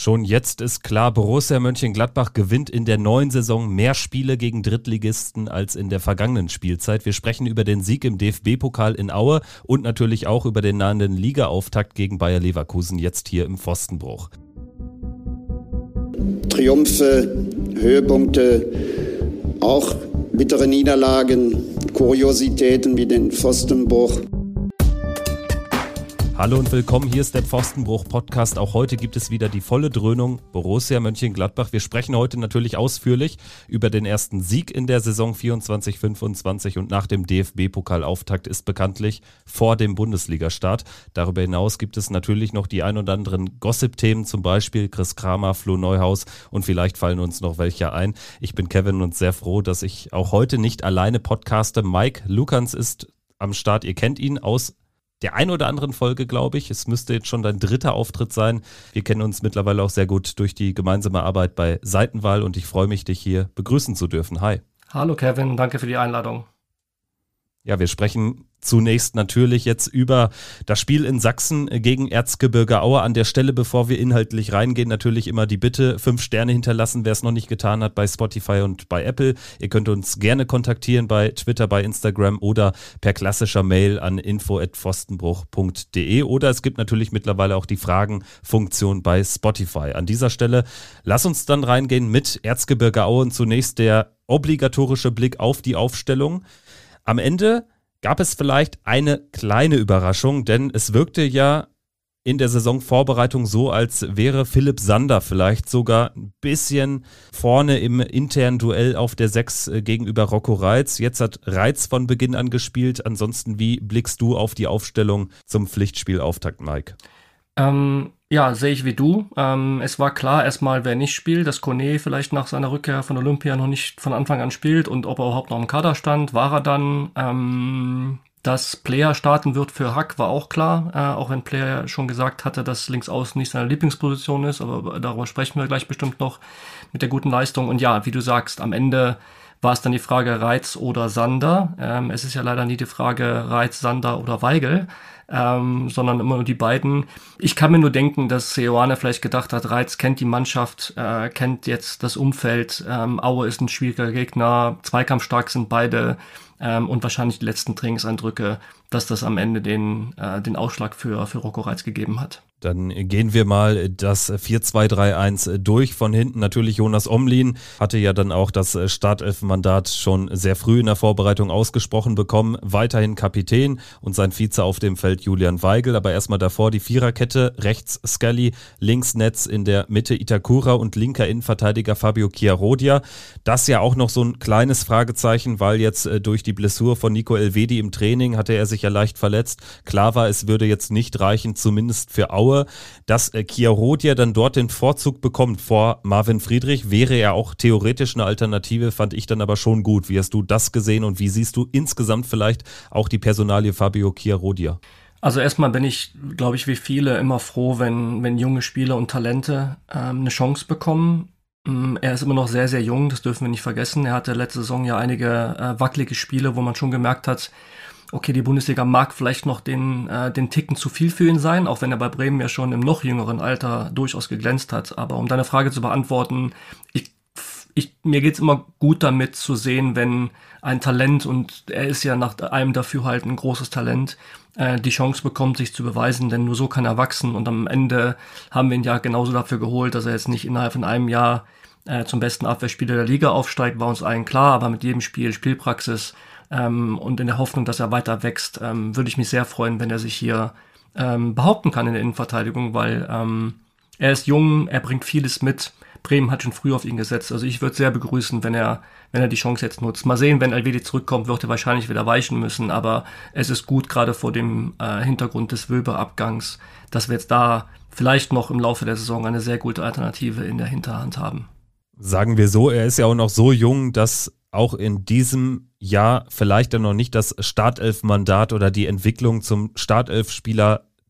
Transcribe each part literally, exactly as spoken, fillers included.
Schon jetzt ist klar, Borussia Mönchengladbach gewinnt in der neuen Saison mehr Spiele gegen Drittligisten als in der vergangenen Spielzeit. Wir sprechen über den Sieg im D F B-Pokal in Aue und natürlich auch über den nahenden Ligaauftakt gegen Bayer Leverkusen jetzt hier im Pfostenbruch. Triumphe, Höhepunkte, auch bittere Niederlagen, Kuriositäten wie den Pfostenbruch. Hallo und willkommen, hier ist der Pfostenbruch-Podcast. Auch heute gibt es wieder die volle Dröhnung Borussia Mönchengladbach. Wir sprechen heute natürlich ausführlich über den ersten Sieg in der Saison vierundzwanzig fünfundzwanzig und nach dem D F B-Pokalauftakt ist bekanntlich vor dem Bundesligastart. Darüber hinaus gibt es natürlich noch die ein oder anderen Gossip-Themen, zum Beispiel Chris Kramer, Flo Neuhaus und vielleicht fallen uns noch welche ein. Ich bin Kevin und sehr froh, dass ich auch heute nicht alleine podcaste. Mike Lukans ist am Start, ihr kennt ihn aus der ein oder anderen Folge, glaube ich. Es müsste jetzt schon dein dritter Auftritt sein. Wir kennen uns mittlerweile auch sehr gut durch die gemeinsame Arbeit bei Seitenwahl und ich freue mich, dich hier begrüßen zu dürfen. Hi. Hallo Kevin, danke für die Einladung. Ja, wir sprechen zunächst natürlich jetzt über das Spiel in Sachsen gegen Erzgebirge Aue. An der Stelle, bevor wir inhaltlich reingehen, natürlich immer die Bitte, fünf Sterne hinterlassen, wer es noch nicht getan hat, bei Spotify und bei Apple. Ihr könnt uns gerne kontaktieren bei Twitter, bei Instagram oder per klassischer Mail an info at pfostenbruch punkt de oder es gibt natürlich mittlerweile auch die Fragen-Funktion bei Spotify. An dieser Stelle lass uns dann reingehen mit Erzgebirge Aue und zunächst der obligatorische Blick auf die Aufstellung. Am Ende gab es vielleicht eine kleine Überraschung, denn es wirkte ja in der Saisonvorbereitung so, als wäre Philipp Sander vielleicht sogar ein bisschen vorne im internen Duell auf der sechs gegenüber Rocco Reitz. Jetzt hat Reitz von Beginn an gespielt. Ansonsten, wie blickst du auf die Aufstellung zum Pflichtspielauftakt, Mike? Ähm, ja, sehe ich wie du. Ähm, es war klar erstmal, wer nicht spielt, dass Kone vielleicht nach seiner Rückkehr von Olympia noch nicht von Anfang an spielt und ob er überhaupt noch im Kader stand, war er dann. Ähm, dass Player starten wird für Hack war auch klar, äh, auch wenn Player schon gesagt hatte, dass Linksaußen nicht seine Lieblingsposition ist, aber darüber sprechen wir gleich bestimmt noch mit der guten Leistung. Und ja, wie du sagst, am Ende war es dann die Frage Reitz oder Sander. Ähm, es ist ja leider nie die Frage Reitz, Sander oder Weigl. Ähm, sondern immer nur die beiden. Ich kann mir nur denken, dass Seoane vielleicht gedacht hat, Reitz kennt die Mannschaft, äh, kennt jetzt das Umfeld, ähm, Aue ist ein schwieriger Gegner, zweikampfstark sind beide ähm, und wahrscheinlich die letzten Trainingseindrücke, dass das am Ende den, äh, den Ausschlag für, für Rocco Reitz gegeben hat. Dann gehen wir mal das vier zwei drei eins durch. Von hinten natürlich Jonas Omlin, hatte ja dann auch das Startelf-Mandat schon sehr früh in der Vorbereitung ausgesprochen bekommen. Weiterhin Kapitän und sein Vize auf dem Feld Julian Weigl. Aber erstmal davor die Viererkette, rechts Scully, links Netz, in der Mitte Itakura und linker Innenverteidiger Fabio Chiarodia. Das ja auch noch so ein kleines Fragezeichen, weil jetzt durch die Blessur von Nico Elvedi im Training hatte er sich ja leicht verletzt. Klar war, es würde jetzt nicht reichen, zumindest für Aue. Dass äh, Chiarodia dann dort den Vorzug bekommt vor Marvin Friedrich, wäre ja auch theoretisch eine Alternative, fand ich dann aber schon gut. Wie hast du das gesehen und wie siehst du insgesamt vielleicht auch die Personalie Fabio Chiarodia? Also erstmal bin ich, glaube ich, wie viele immer froh, wenn, wenn junge Spieler und Talente ähm, eine Chance bekommen. Ähm, er ist immer noch sehr, sehr jung, das dürfen wir nicht vergessen. Er hatte letzte Saison ja einige äh, wackelige Spiele, wo man schon gemerkt hat, okay, die Bundesliga mag vielleicht noch den, äh, den Ticken zu viel für ihn sein, auch wenn er bei Bremen ja schon im noch jüngeren Alter durchaus geglänzt hat. Aber um deine Frage zu beantworten, ich, ich, mir geht's immer gut damit zu sehen, wenn ein Talent, und er ist ja nach allem Dafürhalten ein großes Talent, äh, die Chance bekommt, sich zu beweisen, denn nur so kann er wachsen. Und am Ende haben wir ihn ja genauso dafür geholt, dass er jetzt nicht innerhalb von einem Jahr äh, zum besten Abwehrspieler der Liga aufsteigt, war uns allen klar, aber mit jedem Spiel Spielpraxis Ähm, und in der Hoffnung, dass er weiter wächst, ähm, würde ich mich sehr freuen, wenn er sich hier ähm, behaupten kann in der Innenverteidigung, weil ähm, er ist jung, er bringt vieles mit. Bremen hat schon früh auf ihn gesetzt. Also ich würde sehr begrüßen, wenn er wenn er die Chance jetzt nutzt. Mal sehen, wenn Elvedi zurückkommt, wird er wahrscheinlich wieder weichen müssen, aber es ist gut, gerade vor dem äh, Hintergrund des Wöber-Abgangs, dass wir jetzt da vielleicht noch im Laufe der Saison eine sehr gute Alternative in der Hinterhand haben. Sagen wir so, er ist ja auch noch so jung, dass auch in diesem Jahr vielleicht dann noch nicht das Startelf-Mandat oder die Entwicklung zum Startelf-Spieler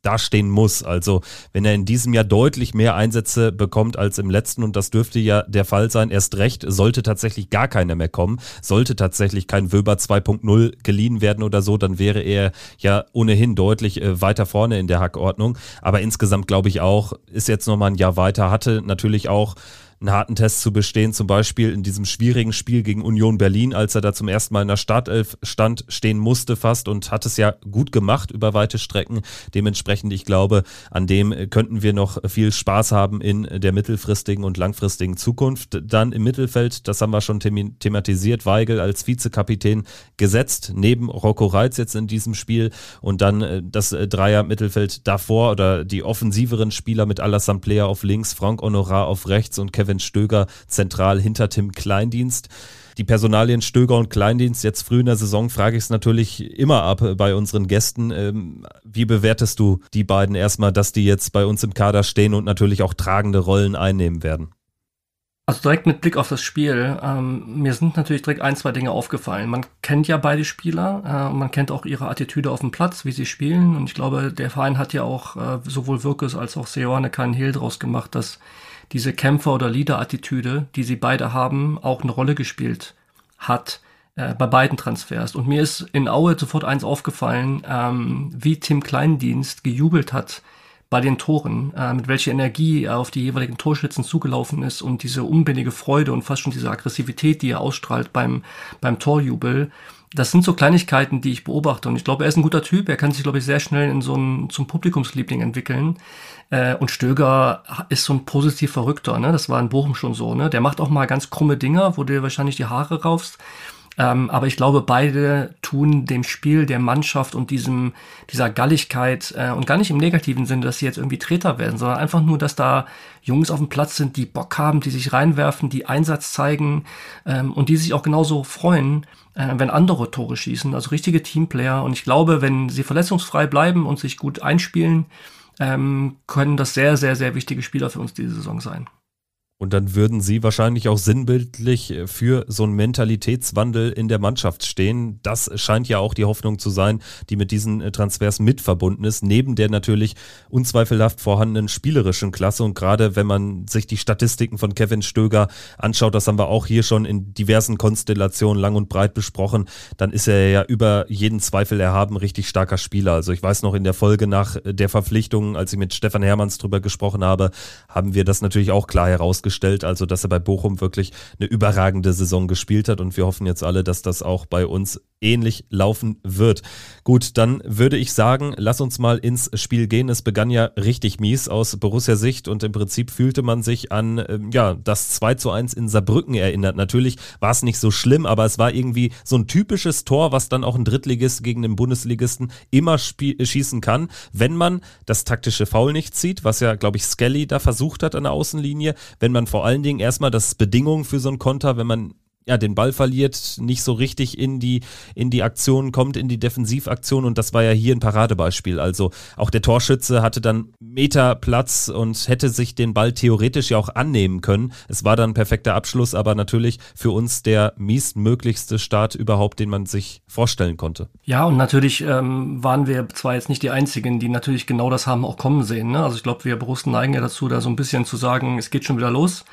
dastehen muss. Also wenn er in diesem Jahr deutlich mehr Einsätze bekommt als im letzten, und das dürfte ja der Fall sein, erst recht, sollte tatsächlich gar keiner mehr kommen, sollte tatsächlich kein Wöber zwei Punkt null geliehen werden oder so, dann wäre er ja ohnehin deutlich äh, weiter vorne in der Hackordnung. Aber insgesamt glaube ich auch, ist jetzt nochmal ein Jahr weiter, hatte natürlich auch einen harten Test zu bestehen, zum Beispiel in diesem schwierigen Spiel gegen Union Berlin, als er da zum ersten Mal in der Startelf stand, stehen musste fast, und hat es ja gut gemacht über weite Strecken. Dementsprechend, ich glaube, an dem könnten wir noch viel Spaß haben in der mittelfristigen und langfristigen Zukunft. Dann im Mittelfeld, das haben wir schon them- thematisiert, Weigl als Vizekapitän gesetzt, neben Rocco Reitz jetzt in diesem Spiel, und dann das Dreier-Mittelfeld davor oder die offensiveren Spieler mit Alassane Player auf links, Franck Honorat auf rechts und Kevin Stöger zentral hinter Tim Kleindienst. Die Personalien Stöger und Kleindienst jetzt früh in der Saison frage ich es natürlich immer ab bei unseren Gästen. Ähm, wie bewertest du die beiden erstmal, dass die jetzt bei uns im Kader stehen und natürlich auch tragende Rollen einnehmen werden? Also direkt mit Blick auf das Spiel, ähm, mir sind natürlich direkt ein, zwei Dinge aufgefallen. Man kennt ja beide Spieler äh, und man kennt auch ihre Attitüde auf dem Platz, wie sie spielen, und ich glaube, der Verein hat ja auch äh, sowohl Wirkus als auch Seoane keinen Hehl draus gemacht, dass diese Kämpfer- oder Leader-Attitüde, die sie beide haben, auch eine Rolle gespielt hat äh, bei beiden Transfers. Und mir ist in Aue sofort eins aufgefallen, ähm, wie Tim Kleindienst gejubelt hat bei den Toren, äh, mit welcher Energie er auf die jeweiligen Torschützen zugelaufen ist, und diese unbändige Freude und fast schon diese Aggressivität, die er ausstrahlt beim, beim Torjubel. Das sind so Kleinigkeiten, die ich beobachte, und ich glaube, er ist ein guter Typ. Er kann sich, glaube ich, sehr schnell in so einen, zum Publikumsliebling entwickeln. Äh, und Stöger ist so ein positiv Verrückter, ne? Das war in Bochum schon so, ne? Der macht auch mal ganz krumme Dinger, wo du dir wahrscheinlich die Haare raufst. Ähm, aber ich glaube, beide tun dem Spiel, der Mannschaft und diesem, dieser Galligkeit, äh, und gar nicht im negativen Sinne, dass sie jetzt irgendwie Treter werden, sondern einfach nur, dass da Jungs auf dem Platz sind, die Bock haben, die sich reinwerfen, die Einsatz zeigen, ähm, und die sich auch genauso freuen, äh, wenn andere Tore schießen. Also richtige Teamplayer. Und ich glaube, wenn sie verletzungsfrei bleiben und sich gut einspielen, ähm, können das sehr, sehr, sehr wichtige Spieler für uns diese Saison sein. Und dann würden sie wahrscheinlich auch sinnbildlich für so einen Mentalitätswandel in der Mannschaft stehen. Das scheint ja auch die Hoffnung zu sein, die mit diesen Transfers mit verbunden ist, neben der natürlich unzweifelhaft vorhandenen spielerischen Klasse. Und gerade wenn man sich die Statistiken von Kevin Stöger anschaut, das haben wir auch hier schon in diversen Konstellationen lang und breit besprochen, dann ist er ja über jeden Zweifel erhaben richtig starker Spieler. Also ich weiß noch, in der Folge nach der Verpflichtung, als ich mit Stefan Hermanns drüber gesprochen habe, haben wir das natürlich auch klar herausgestellt. Also dass er bei Bochum wirklich eine überragende Saison gespielt hat, und wir hoffen jetzt alle, dass das auch bei uns ähnlich laufen wird. Gut, dann würde ich sagen, lass uns mal ins Spiel gehen. Es begann ja richtig mies aus Borussia-Sicht, und im Prinzip fühlte man sich an ähm, ja, das zwei zu eins in Saarbrücken erinnert. Natürlich war es nicht so schlimm, aber es war irgendwie so ein typisches Tor, was dann auch ein Drittligist gegen den Bundesligisten immer spie- schießen kann, wenn man das taktische Foul nicht zieht, was ja, glaube ich, Skelly da versucht hat an der Außenlinie, wenn man vor allen Dingen erstmal, das ist Bedingung für so einen Konter, wenn man ja den Ball verliert, nicht so richtig in die in die Aktion kommt, in die Defensivaktion, und das war ja hier ein Paradebeispiel. Also auch der Torschütze hatte dann Meter Platz und hätte sich den Ball theoretisch ja auch annehmen können. Es war dann ein perfekter Abschluss, aber natürlich für uns der miestmöglichste Start überhaupt, den man sich vorstellen konnte. Ja, und natürlich ähm, waren wir zwar jetzt nicht die Einzigen, die natürlich genau das haben auch kommen sehen, ne? Also ich glaube, wir Borussen neigen ja dazu, da so ein bisschen zu sagen, es geht schon wieder los.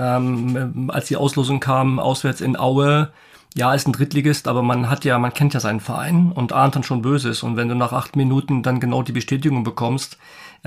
Ähm, als die Auslosung kam, auswärts in Aue, ja, ist ein Drittligist, aber man hat ja, man kennt ja seinen Verein und ahnt dann schon Böses. Und wenn du nach acht Minuten dann genau die Bestätigung bekommst,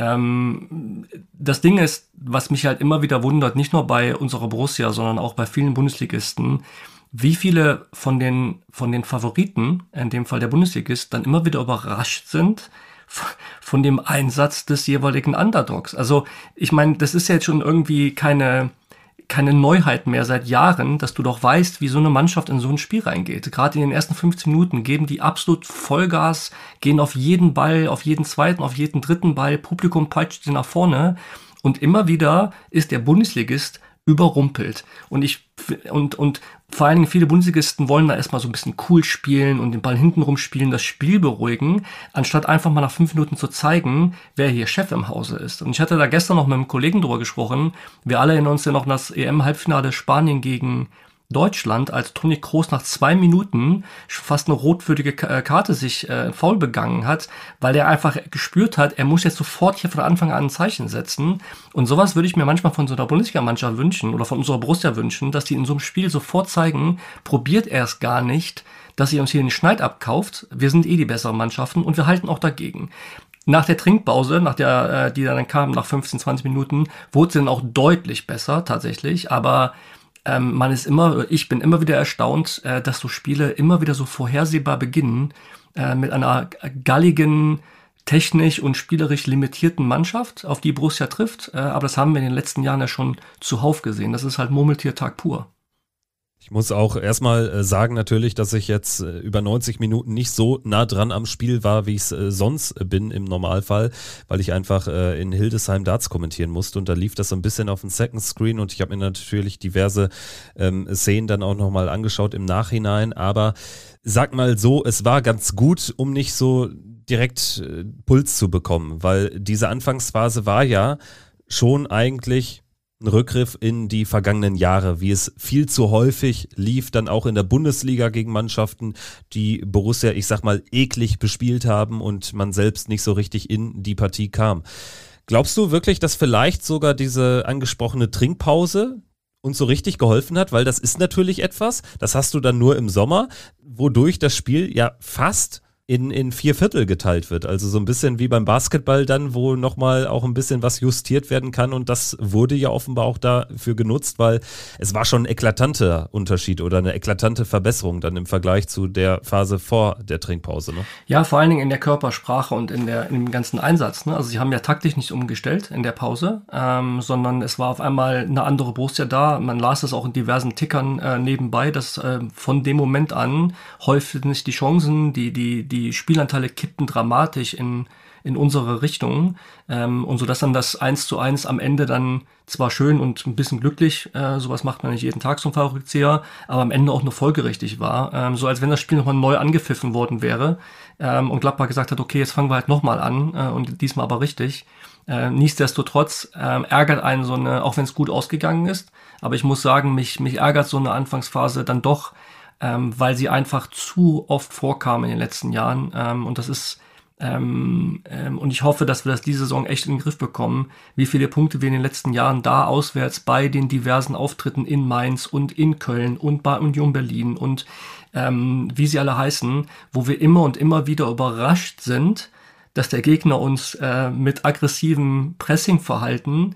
ähm, das Ding ist, was mich halt immer wieder wundert, nicht nur bei unserer Borussia, sondern auch bei vielen Bundesligisten, wie viele von den, von den Favoriten, in dem Fall der Bundesligist, dann immer wieder überrascht sind von dem Einsatz des jeweiligen Underdogs. Also, ich meine, das ist ja jetzt schon irgendwie keine, keine Neuheit mehr seit Jahren, dass du doch weißt, wie so eine Mannschaft in so ein Spiel reingeht. Gerade in den ersten fünfzehn Minuten geben die absolut Vollgas, gehen auf jeden Ball, auf jeden zweiten, auf jeden dritten Ball, Publikum peitscht sie nach vorne, und immer wieder ist der Bundesligist überrumpelt. Und ich, und, und vor allen Dingen viele Bundesligisten wollen da erstmal so ein bisschen cool spielen und den Ball hintenrum spielen, das Spiel beruhigen, anstatt einfach mal nach fünf Minuten zu zeigen, wer hier Chef im Hause ist. Und ich hatte da gestern noch mit einem Kollegen drüber gesprochen. Wir alle erinnern uns ja noch an das E M-Halbfinale Spanien gegen Deutschland, als Toni Kroos nach zwei Minuten fast eine rotwürdige Karte sich äh, faul begangen hat, weil er einfach gespürt hat, er muss jetzt sofort hier von Anfang an ein Zeichen setzen. Und sowas würde ich mir manchmal von so einer Bundesliga-Mannschaft wünschen oder von unserer Borussia wünschen, dass die in so einem Spiel sofort zeigen, probiert er es gar nicht, dass ihr uns hier den Schneid abkauft. Wir sind eh die besseren Mannschaften und wir halten auch dagegen. Nach der Trinkpause, nach der, äh, die dann kam, nach fünfzehn, zwanzig Minuten, wurde sie dann auch deutlich besser, tatsächlich. Aber ähm, man ist immer, ich bin immer wieder erstaunt, äh, dass so Spiele immer wieder so vorhersehbar beginnen, äh, mit einer galligen, technisch und spielerisch limitierten Mannschaft, auf die Borussia trifft. Äh, aber das haben wir in den letzten Jahren ja schon zuhauf gesehen. Das ist halt Murmeltiertag pur. Ich muss auch erstmal äh, sagen natürlich, dass ich jetzt äh, über neunzig Minuten nicht so nah dran am Spiel war, wie ich es äh, sonst äh, bin im Normalfall, weil ich einfach äh, in Hildesheim Darts kommentieren musste und da lief das so ein bisschen auf dem Second Screen und ich habe mir natürlich diverse ähm, Szenen dann auch nochmal angeschaut im Nachhinein, aber sag mal so, es war ganz gut, um nicht so direkt äh, Puls zu bekommen, weil diese Anfangsphase war ja schon eigentlich ein Rückgriff in die vergangenen Jahre, wie es viel zu häufig lief, dann auch in der Bundesliga gegen Mannschaften, die Borussia, ich sag mal, eklig bespielt haben und man selbst nicht so richtig in die Partie kam. Glaubst du wirklich, dass vielleicht sogar diese angesprochene Trinkpause uns so richtig geholfen hat? Weil das ist natürlich etwas, das hast du dann nur im Sommer, wodurch das Spiel ja fast in, in vier Viertel geteilt wird. Also so ein bisschen wie beim Basketball dann, wo nochmal auch ein bisschen was justiert werden kann und das wurde ja offenbar auch dafür genutzt, weil es war schon ein eklatanter Unterschied oder eine eklatante Verbesserung dann im Vergleich zu der Phase vor der Trinkpause. Ne? Ja, vor allen Dingen in der Körpersprache und in der, im ganzen Einsatz. Ne? Also sie haben ja taktisch nicht umgestellt in der Pause, ähm, sondern es war auf einmal eine andere Borussia da. Man las es auch in diversen Tickern äh, nebenbei, dass äh, von dem Moment an häuften sich die Chancen, die, die, die Die Spielanteile kippten dramatisch in, in unsere Richtung ähm, und so dass dann das eins zu eins am Ende dann zwar schön und ein bisschen glücklich, äh, sowas macht man nicht jeden Tag zum Fallrückzieher, aber am Ende auch nur folgerichtig war, ähm, so als wenn das Spiel nochmal neu angepfiffen worden wäre ähm, und Gladbach gesagt hat, okay, jetzt fangen wir halt nochmal an äh, und diesmal aber richtig. Äh, nichtsdestotrotz äh, ärgert einen so eine, auch wenn es gut ausgegangen ist, aber ich muss sagen, mich, mich ärgert so eine Anfangsphase dann doch, Ähm, weil sie einfach zu oft vorkam in den letzten Jahren. Ähm, und das ist, ähm, ähm, und ich hoffe, dass wir das diese Saison echt in den Griff bekommen, wie viele Punkte wir in den letzten Jahren da auswärts bei den diversen Auftritten in Mainz und in Köln und bei Union Berlin und ähm, wie sie alle heißen, wo wir immer und immer wieder überrascht sind, dass der Gegner uns äh, mit aggressivem Pressingverhalten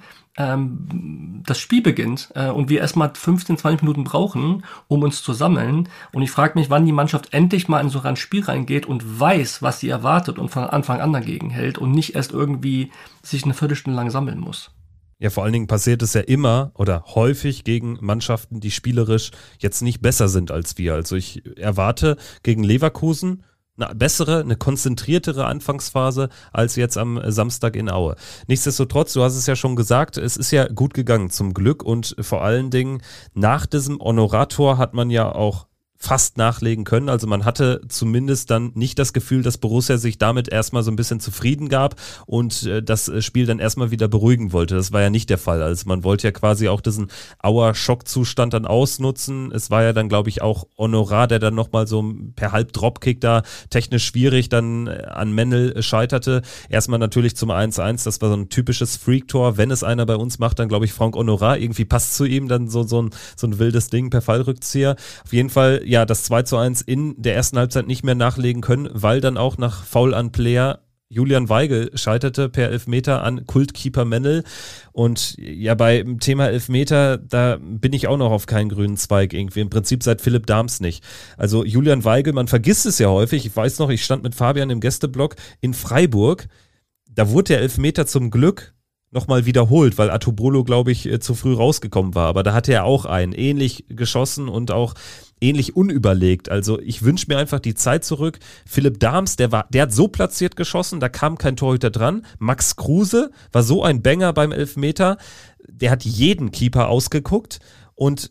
ähm, das Spiel beginnt äh, und wir erstmal fünfzehn, zwanzig Minuten brauchen, um uns zu sammeln. Und ich frage mich, wann die Mannschaft endlich mal in so ein Spiel reingeht und weiß, was sie erwartet und von Anfang an dagegen hält und nicht erst irgendwie sich eine Viertelstunde lang sammeln muss. Ja, vor allen Dingen passiert es ja immer oder häufig gegen Mannschaften, die spielerisch jetzt nicht besser sind als wir. Also ich erwarte gegen Leverkusen eine bessere, eine konzentriertere Anfangsphase als jetzt am Samstag in Aue. Nichtsdestotrotz, du hast es ja schon gesagt, es ist ja gut gegangen zum Glück und vor allen Dingen nach diesem Honorator hat man ja auch fast nachlegen können. Also man hatte zumindest dann nicht das Gefühl, dass Borussia sich damit erstmal so ein bisschen zufrieden gab und äh, das Spiel dann erstmal wieder beruhigen wollte. Das war ja nicht der Fall. Also man wollte ja quasi auch diesen Auer-Schockzustand dann ausnutzen. Es war ja dann, glaube ich, auch Honorar, der dann nochmal so per Halb-Dropkick da technisch schwierig dann an Mendel scheiterte. Erstmal natürlich zum eins eins, das war so ein typisches Freak-Tor. Wenn es einer bei uns macht, dann glaube ich Frank Honorar. Irgendwie passt zu ihm dann so, so, ein, so ein wildes Ding per Fallrückzieher. Auf jeden Fall, ja, das zwei zu eins in der ersten Halbzeit nicht mehr nachlegen können, weil dann auch nach Foul an Player Julian Weigl scheiterte per Elfmeter an Kultkeeper Mendel. Und ja, beim Thema Elfmeter, da bin ich auch noch auf keinen grünen Zweig irgendwie. Im Prinzip seit Philipp Dahms nicht. Also Julian Weigl, man vergisst es ja häufig. Ich weiß noch, ich stand mit Fabian im Gästeblock in Freiburg. Da wurde der Elfmeter zum Glück nochmal wiederholt, weil Atobolo, glaube ich, zu früh rausgekommen war. Aber da hatte er auch einen ähnlich geschossen und auch ähnlich unüberlegt. Also ich wünsche mir einfach die Zeit zurück. Philipp Dahms, der war, der hat so platziert geschossen, da kam kein Torhüter dran. Max Kruse war so ein Banger beim Elfmeter, der hat jeden Keeper ausgeguckt und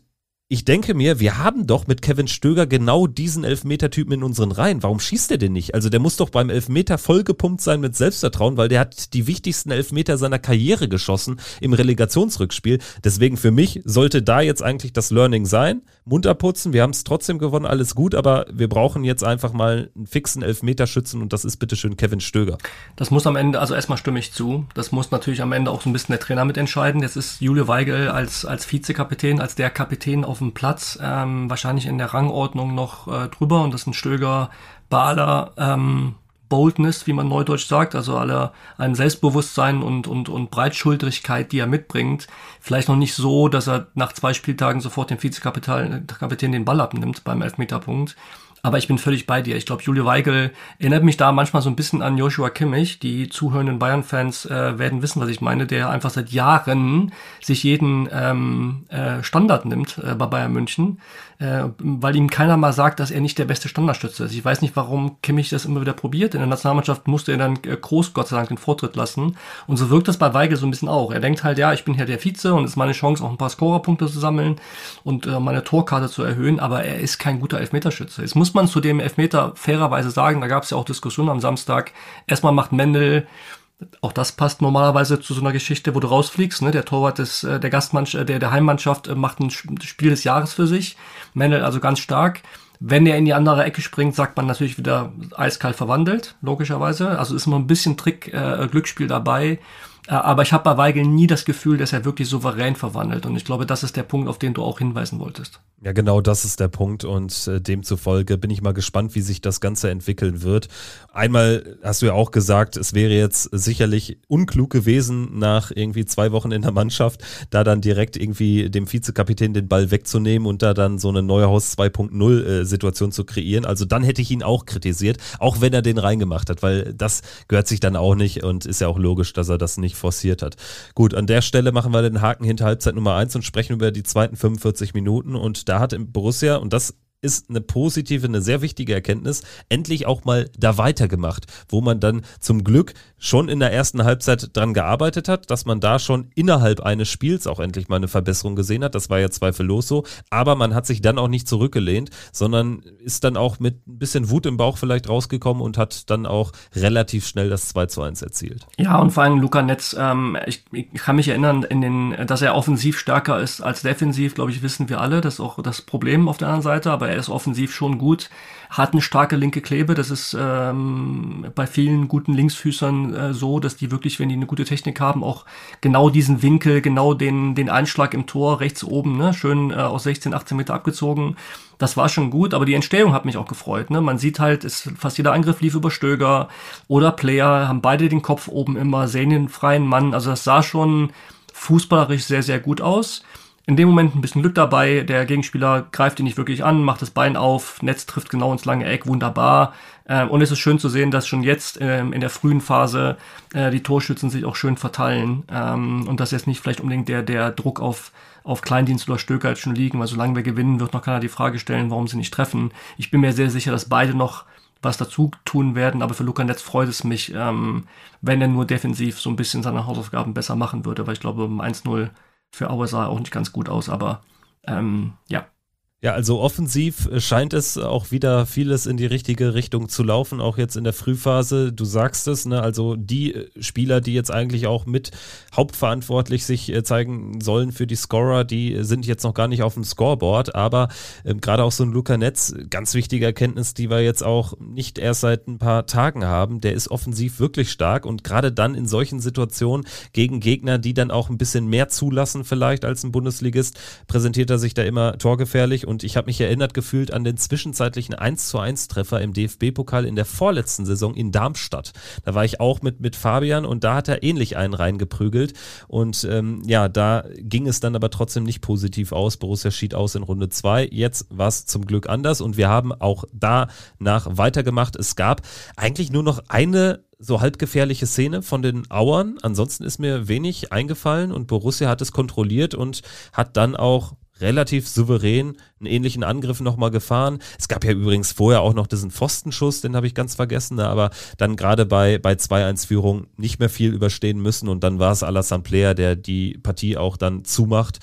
ich denke mir, wir haben doch mit Kevin Stöger genau diesen Elfmetertypen in unseren Reihen. Warum schießt der denn nicht? Also der muss doch beim Elfmeter vollgepumpt sein mit Selbstvertrauen, weil der hat die wichtigsten Elfmeter seiner Karriere geschossen im Relegationsrückspiel. Deswegen für mich sollte da jetzt eigentlich das Learning sein. Munter putzen, wir haben es trotzdem gewonnen, alles gut, aber wir brauchen jetzt einfach mal einen fixen Elfmeterschützen und das ist bitteschön Kevin Stöger. Das muss am Ende, also erstmal stimme ich zu, das muss natürlich am Ende auch so ein bisschen der Trainer mitentscheiden. Jetzt ist Julio Weigl als, als Vizekapitän, als der Kapitän auf dem Platz, ähm, wahrscheinlich in der Rangordnung noch äh, drüber und das ist ein Stöger bei aller ähm, Boldness, wie man neudeutsch sagt, also aller einem Selbstbewusstsein und, und, und Breitschultrigkeit, die er mitbringt. Vielleicht noch nicht so, dass er nach zwei Spieltagen sofort dem Vizekapitän Kapitän den Ball abnimmt beim Elfmeterpunkt. Aber ich bin völlig bei dir. Ich glaube, Julio Weigl erinnert mich da manchmal so ein bisschen an Joshua Kimmich. Die zuhörenden Bayern-Fans äh, werden wissen, was ich meine, der einfach seit Jahren sich jeden ähm, äh, Standard nimmt äh, bei Bayern München, äh, weil ihm keiner mal sagt, dass er nicht der beste Standardstütze ist. Ich weiß nicht, warum Kimmich das immer wieder probiert. In der Nationalmannschaft musste er dann äh, Kroos Gott sei Dank den Vortritt lassen. Und so wirkt das bei Weigl so ein bisschen auch. Er denkt halt, ja, ich bin hier der Vize und es ist meine Chance, auch ein paar Scorerpunkte zu sammeln und äh, meine Torkarte zu erhöhen, aber er ist kein guter Elfmeterschütze. Es muss man zu dem Elfmeter fairerweise sagen, da gab es ja auch Diskussionen am Samstag. Erstmal macht Mendel, auch das passt normalerweise zu so einer Geschichte, wo du rausfliegst, ne? Der Torwart des, der Gastmannschaft, der, der Heimmannschaft macht ein Spiel des Jahres für sich. Mendel also ganz stark. Wenn er in die andere Ecke springt, sagt man natürlich wieder eiskalt verwandelt, logischerweise. Also ist immer ein bisschen Trick, äh, Glücksspiel dabei. Aber ich habe bei Weigl nie das Gefühl, dass er wirklich souverän verwandelt. Und ich glaube, das ist der Punkt, auf den du auch hinweisen wolltest. Ja, genau, das ist der Punkt. Und äh, demzufolge bin ich mal gespannt, wie sich das Ganze entwickeln wird. Einmal hast du ja auch gesagt, es wäre jetzt sicherlich unklug gewesen, nach irgendwie zwei Wochen in der Mannschaft, da dann direkt irgendwie dem Vizekapitän den Ball wegzunehmen und da dann so eine Neuhaus zwei Punkt null äh, Situation zu kreieren. Also dann hätte ich ihn auch kritisiert, auch wenn er den reingemacht hat, weil das gehört sich dann auch nicht und ist ja auch logisch, dass er das nicht forciert hat. Gut, an der Stelle machen wir den Haken hinter Halbzeit Nummer eins und sprechen über die zweiten fünfundvierzig Minuten und da hat im Borussia, und das ist eine positive, eine sehr wichtige Erkenntnis, endlich auch mal da weitergemacht, wo man dann zum Glück schon in der ersten Halbzeit dran gearbeitet hat, dass man da schon innerhalb eines Spiels auch endlich mal eine Verbesserung gesehen hat, das war ja zweifellos so, aber man hat sich dann auch nicht zurückgelehnt, sondern ist dann auch mit ein bisschen Wut im Bauch vielleicht rausgekommen und hat dann auch relativ schnell das zwei zu eins erzielt. Ja, und vor allem Luca Netz, ähm, ich, ich kann mich erinnern, in den, dass er offensiv stärker ist als defensiv, glaube ich, wissen wir alle, das ist auch das Problem auf der anderen Seite, aber er ist offensiv schon gut, hat eine starke linke Klebe, das ist ähm, bei vielen guten Linksfüßern äh, so, dass die wirklich, wenn die eine gute Technik haben, auch genau diesen Winkel, genau den den Einschlag im Tor rechts oben, ne, schön äh, aus sechzehn, achtzehn Meter abgezogen, das war schon gut, aber die Entstehung hat mich auch gefreut, ne, man sieht halt, es, fast jeder Angriff lief über Stöger oder Player, haben beide den Kopf oben immer, sehen den freien Mann, also das sah schon fußballerisch sehr, sehr gut aus. In dem Moment ein bisschen Glück dabei, der Gegenspieler greift ihn nicht wirklich an, macht das Bein auf, Netz trifft genau ins lange Eck, wunderbar. Und es ist schön zu sehen, dass schon jetzt in der frühen Phase die Torschützen sich auch schön verteilen und dass jetzt nicht vielleicht unbedingt der der Druck auf auf Kleindienst oder Stöger jetzt schon liegen, weil solange wir gewinnen, wird noch keiner die Frage stellen, warum sie nicht treffen. Ich bin mir sehr sicher, dass beide noch was dazu tun werden, aber für Luca Netz freut es mich, wenn er nur defensiv so ein bisschen seine Hausaufgaben besser machen würde, weil ich glaube, um eins null für Aue sah auch nicht ganz gut aus, aber ähm, ja. Ja, also offensiv scheint es auch wieder vieles in die richtige Richtung zu laufen, auch jetzt in der Frühphase. Du sagst es, ne? Also die Spieler, die jetzt eigentlich auch mit hauptverantwortlich sich zeigen sollen für die Scorer, die sind jetzt noch gar nicht auf dem Scoreboard, aber ähm, gerade auch so ein Luca Netz, ganz wichtige Erkenntnis, die wir jetzt auch nicht erst seit ein paar Tagen haben, der ist offensiv wirklich stark und gerade dann in solchen Situationen gegen Gegner, die dann auch ein bisschen mehr zulassen vielleicht als ein Bundesligist, präsentiert er sich da immer torgefährlich. Und ich habe mich erinnert gefühlt an den zwischenzeitlichen eins zu eins Treffer im D F B-Pokal in der vorletzten Saison in Darmstadt. Da war ich auch mit, mit Fabian und da hat er ähnlich einen reingeprügelt. Und ähm, ja, da ging es dann aber trotzdem nicht positiv aus. Borussia schied aus in Runde zwei. Jetzt war es zum Glück anders und wir haben auch danach weitergemacht. Es gab eigentlich nur noch eine so halbgefährliche Szene von den Auern. Ansonsten ist mir wenig eingefallen und Borussia hat es kontrolliert und hat dann auch relativ souverän einen ähnlichen Angriff nochmal gefahren. Es gab ja übrigens vorher auch noch diesen Pfostenschuss, den habe ich ganz vergessen, aber dann gerade bei, bei zwei eins Führung nicht mehr viel überstehen müssen und dann war es Alassane Player, der die Partie auch dann zumacht.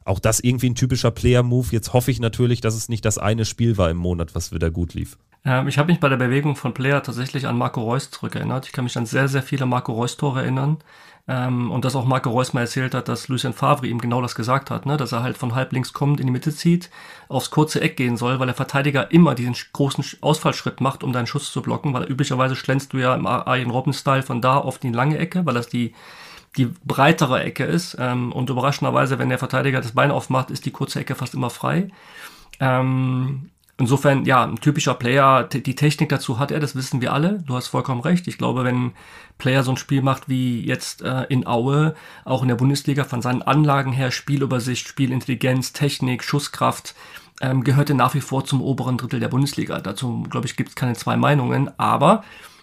auch das irgendwie ein typischer Player-Move. Jetzt hoffe ich natürlich, dass es nicht das eine Spiel war im Monat, was wieder gut lief. Ähm, ich habe mich bei der Bewegung von Player tatsächlich an Marco Reus zurückerinnert. Ich kann mich an sehr, sehr viele Marco Reus-Tore erinnern. Ähm, und dass auch Marco Reus mal erzählt hat, dass Lucien Favre ihm genau das gesagt hat, ne? Dass er halt von halb links kommt, in die Mitte zieht, aufs kurze Eck gehen soll, weil der Verteidiger immer diesen großen Ausfallschritt macht, um deinen Schuss zu blocken, weil üblicherweise schlänzt du ja im Arjen Robben-Style von da auf die lange Ecke, weil das die die breitere Ecke ist. Ähm, und überraschenderweise, wenn der Verteidiger das Bein aufmacht, ist die kurze Ecke fast immer frei. Ähm, Insofern, ja, ein typischer Player, die Technik dazu hat er, das wissen wir alle. Du hast vollkommen recht. Ich glaube, wenn ein Player so ein Spiel macht wie jetzt äh, in Aue, auch in der Bundesliga, von seinen Anlagen her, Spielübersicht, Spielintelligenz, Technik, Schusskraft, ähm, gehört er nach wie vor zum oberen Drittel der Bundesliga. Dazu, glaube ich, gibt es keine zwei Meinungen. Aber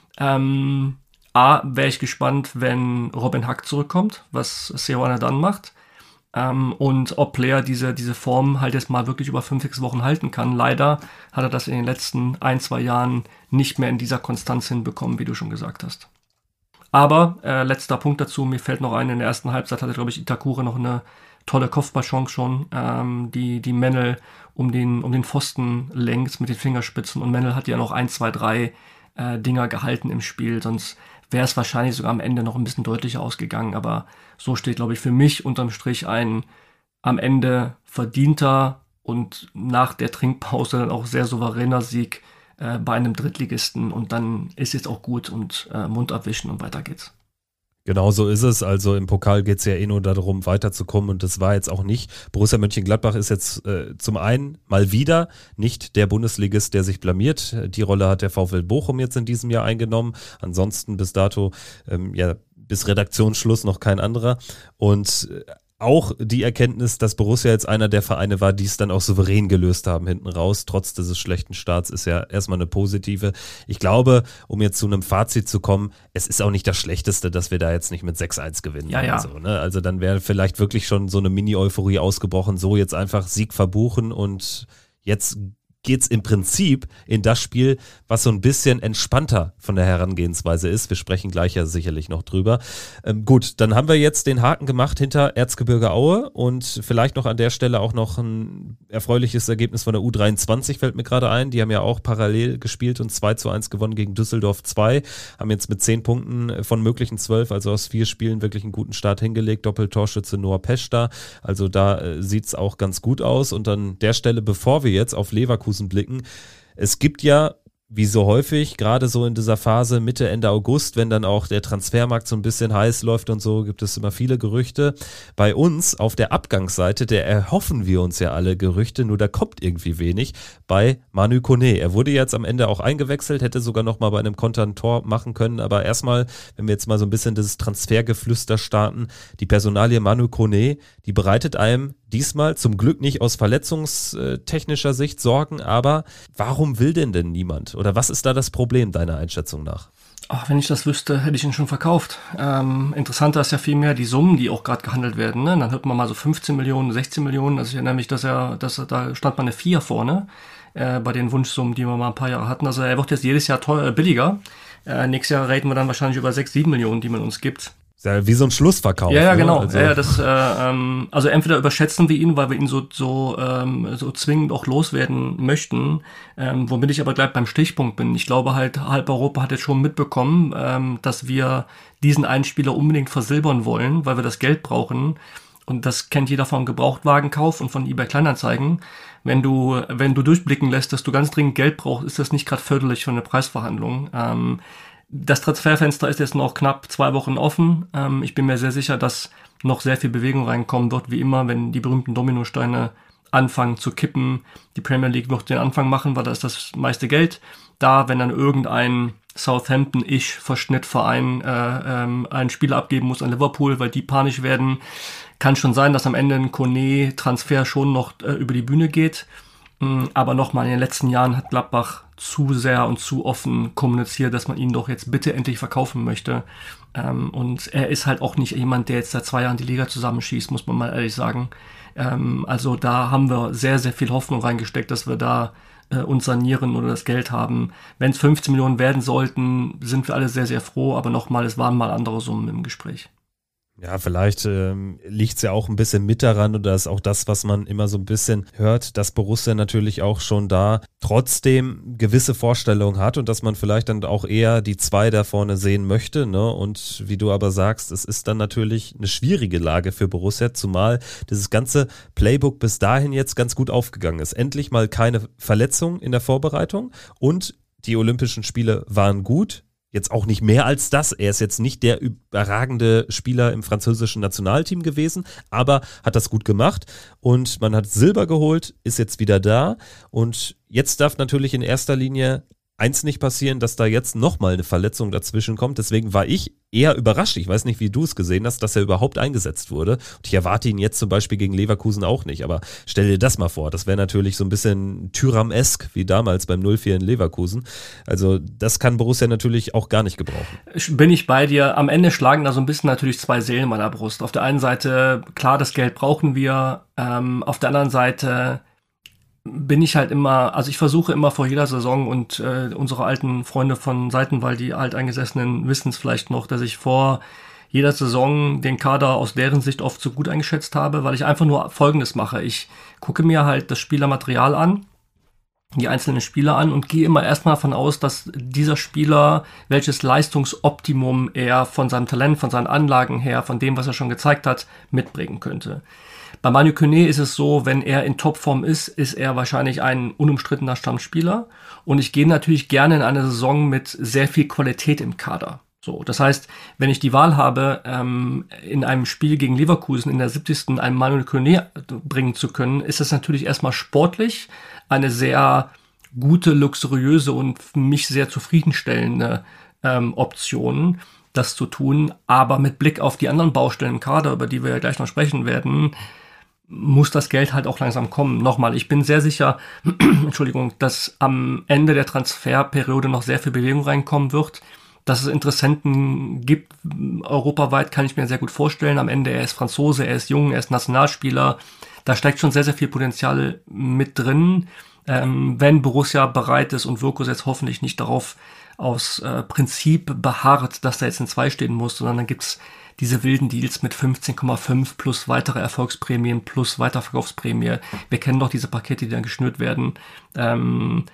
ähm, A, wäre ich gespannt, wenn Robin Hack zurückkommt, was Seoane dann macht. Ähm, und ob Player diese, diese Form halt jetzt mal wirklich über fünf, sechs Wochen halten kann. Leider hat er das in den letzten ein, zwei Jahren nicht mehr in dieser Konstanz hinbekommen, wie du schon gesagt hast. Aber, äh, letzter Punkt dazu, mir fällt noch ein, in der ersten Halbzeit hatte, glaube ich, Itakure noch eine tolle Kopfballchance schon, ähm, die, die Mennel um den, um den Pfosten lenkt mit den Fingerspitzen. Und Mennel hat ja noch ein, zwei, drei äh, Dinger gehalten im Spiel, sonst wäre es wahrscheinlich sogar am Ende noch ein bisschen deutlicher ausgegangen, aber so steht, glaube ich, für mich unterm Strich ein am Ende verdienter und nach der Trinkpause dann auch sehr souveräner Sieg äh, bei einem Drittligisten und dann ist jetzt auch gut und äh, Mund abwischen und weiter geht's. Genau so ist es. Also im Pokal geht es ja eh nur darum, weiterzukommen und das war jetzt auch nicht. Borussia Mönchengladbach ist jetzt äh, zum einen mal wieder nicht der Bundesligist, der sich blamiert. Die Rolle hat der VfL Bochum jetzt in diesem Jahr eingenommen. Ansonsten bis dato, ähm, ja, bis Redaktionsschluss noch kein anderer. Und äh, auch die Erkenntnis, dass Borussia jetzt einer der Vereine war, die es dann auch souverän gelöst haben hinten raus, trotz dieses schlechten Starts, ist ja erstmal eine positive. Ich glaube, um jetzt zu einem Fazit zu kommen, es ist auch nicht das Schlechteste, dass wir da jetzt nicht mit sechs eins gewinnen. Ja, ja. So, ne? Also dann wäre vielleicht wirklich schon so eine Mini-Euphorie ausgebrochen, so jetzt einfach Sieg verbuchen und jetzt geht's im Prinzip in das Spiel, was so ein bisschen entspannter von der Herangehensweise ist. Wir sprechen gleich ja sicherlich noch drüber. Ähm, gut, dann haben wir jetzt den Haken gemacht hinter Erzgebirge Aue und vielleicht noch an der Stelle auch noch ein erfreuliches Ergebnis von der U dreiundzwanzig fällt mir gerade ein. Die haben ja auch parallel gespielt und zwei zu eins gewonnen gegen Düsseldorf zwei, haben jetzt mit zehn Punkten von möglichen zwölf, also aus vier Spielen wirklich einen guten Start hingelegt. Doppeltorschütze Noah Pesch da, also da äh, sieht's auch ganz gut aus und an der Stelle, bevor wir jetzt auf Leverkusen blicken. Es gibt ja, wie so häufig, gerade so in dieser Phase Mitte, Ende August, wenn dann auch der Transfermarkt so ein bisschen heiß läuft und so, gibt es immer viele Gerüchte. Bei uns auf der Abgangsseite, der erhoffen wir uns ja alle Gerüchte, nur da kommt irgendwie wenig, bei Manu Koné. Er wurde jetzt am Ende auch eingewechselt, hätte sogar noch mal bei einem Konter ein Tor machen können, aber erstmal, wenn wir jetzt mal so ein bisschen das Transfergeflüster starten, die Personalie Manu Koné, die bereitet einem diesmal zum Glück nicht aus verletzungstechnischer Sicht Sorgen, aber warum will denn denn niemand? Oder was ist da das Problem deiner Einschätzung nach? Ach, wenn ich das wüsste, hätte ich ihn schon verkauft. Ähm, interessanter ist ja vielmehr die Summen, die auch gerade gehandelt werden. Ne? Dann hört man mal so fünfzehn Millionen, sechzehn Millionen. Also ich erinnere mich, dass er, dass er, da stand mal eine vier vorne äh, bei den Wunschsummen, die wir mal ein paar Jahre hatten. Also er wird jetzt jedes Jahr teuer, äh, billiger. Äh, nächstes Jahr reden wir dann wahrscheinlich über sechs, sieben Millionen, die man uns gibt. Ja, wie so ein Schlussverkauf. Ja, ja, genau. Ne? Also. Ja, das, äh, ähm, also entweder überschätzen wir ihn, weil wir ihn so so ähm, so zwingend auch loswerden möchten, ähm, womit ich aber gleich beim Stichpunkt bin. Ich glaube halt, halb Europa hat jetzt schon mitbekommen, ähm, dass wir diesen einen Spieler unbedingt versilbern wollen, weil wir das Geld brauchen. Und das kennt jeder vom Gebrauchtwagenkauf und von eBay Kleinanzeigen. Wenn du wenn du durchblicken lässt, dass du ganz dringend Geld brauchst, ist das nicht gerade förderlich für eine Preisverhandlung. Ähm, Das Transferfenster ist jetzt noch knapp zwei Wochen offen. Ähm, ich bin mir sehr sicher, dass noch sehr viel Bewegung reinkommen wird, wie immer, wenn die berühmten Dominosteine anfangen zu kippen. Die Premier League wird den Anfang machen, weil da ist das meiste Geld da. Wenn dann irgendein Southampton-Ich-Verschnittverein äh, ähm, einen Spieler abgeben muss an Liverpool, weil die panisch werden, kann schon sein, dass am Ende ein Koné-Transfer schon noch äh, über die Bühne geht. Aber nochmal, in den letzten Jahren hat Gladbach zu sehr und zu offen kommuniziert, dass man ihn doch jetzt bitte endlich verkaufen möchte. Und er ist halt auch nicht jemand, der jetzt seit zwei Jahren die Liga zusammenschießt, muss man mal ehrlich sagen. Also da haben wir sehr, sehr viel Hoffnung reingesteckt, dass wir da uns sanieren oder das Geld haben. Wenn es fünfzehn Millionen werden sollten, sind wir alle sehr, sehr froh. Aber nochmal, es waren mal andere Summen im Gespräch. Ja, vielleicht ähm, liegt es ja auch ein bisschen mit daran oder ist auch das, was man immer so ein bisschen hört, dass Borussia natürlich auch schon da trotzdem gewisse Vorstellungen hat und dass man vielleicht dann auch eher die zwei da vorne sehen möchte, ne? Und wie du aber sagst, es ist dann natürlich eine schwierige Lage für Borussia, zumal dieses ganze Playbook bis dahin jetzt ganz gut aufgegangen ist. Endlich mal keine Verletzung in der Vorbereitung und die Olympischen Spiele waren gut. Jetzt auch nicht mehr als das. Er ist jetzt nicht der überragende Spieler im französischen Nationalteam gewesen, aber hat das gut gemacht und man hat Silber geholt, ist jetzt wieder da und jetzt darf natürlich in erster Linie eins nicht passieren, dass da jetzt nochmal eine Verletzung dazwischen kommt. Deswegen war ich eher überrascht. Ich weiß nicht, wie du es gesehen hast, dass er überhaupt eingesetzt wurde. Und ich erwarte ihn jetzt zum Beispiel gegen Leverkusen auch nicht. Aber stell dir das mal vor. Das wäre natürlich so ein bisschen Thuram-esk wie damals beim null vier in Leverkusen. Also das kann Borussia natürlich auch gar nicht gebrauchen. Bin ich bei dir. Am Ende schlagen da so ein bisschen natürlich zwei Seelen in meiner Brust. Auf der einen Seite, klar, das Geld brauchen wir. Ähm, auf der anderen Seite bin ich halt immer, also ich versuche immer vor jeder Saison und äh, unsere alten Freunde von Seitenwald, die Alteingesessenen, wissen es vielleicht noch, dass ich vor jeder Saison den Kader aus deren Sicht oft so gut eingeschätzt habe, weil ich einfach nur Folgendes mache. Ich gucke mir halt das Spielermaterial an, die einzelnen Spieler an und gehe immer erstmal davon aus, dass dieser Spieler, welches Leistungsoptimum er von seinem Talent, von seinen Anlagen her, von dem, was er schon gezeigt hat, mitbringen könnte. Bei Manu Koné ist es so, wenn er in Topform ist, ist er wahrscheinlich ein unumstrittener Stammspieler. Und ich gehe natürlich gerne in eine Saison mit sehr viel Qualität im Kader. So, das heißt, wenn ich die Wahl habe, ähm, in einem Spiel gegen Leverkusen in der siebzigsten einen Manu Koné bringen zu können, ist es natürlich erstmal sportlich eine sehr gute, luxuriöse und für mich sehr zufriedenstellende ähm, Option, das zu tun. Aber mit Blick auf die anderen Baustellen im Kader, über die wir ja gleich noch sprechen werden, muss das Geld halt auch langsam kommen. Nochmal, ich bin sehr sicher, Entschuldigung, dass am Ende der Transferperiode noch sehr viel Bewegung reinkommen wird. Dass es Interessenten gibt, europaweit, kann ich mir sehr gut vorstellen. Am Ende, er ist Franzose, er ist jung, er ist Nationalspieler. Da steckt schon sehr, sehr viel Potenzial mit drin. Ähm, wenn Borussia bereit ist und Wirkus jetzt hoffentlich nicht darauf aus äh, Prinzip beharrt, dass da jetzt in zwei stehen muss, sondern dann gibt's diese wilden Deals mit fünfzehn Komma fünf plus weitere Erfolgsprämien plus Weiterverkaufsprämie. Wir kennen doch diese Pakete, die dann geschnürt werden. Ähm,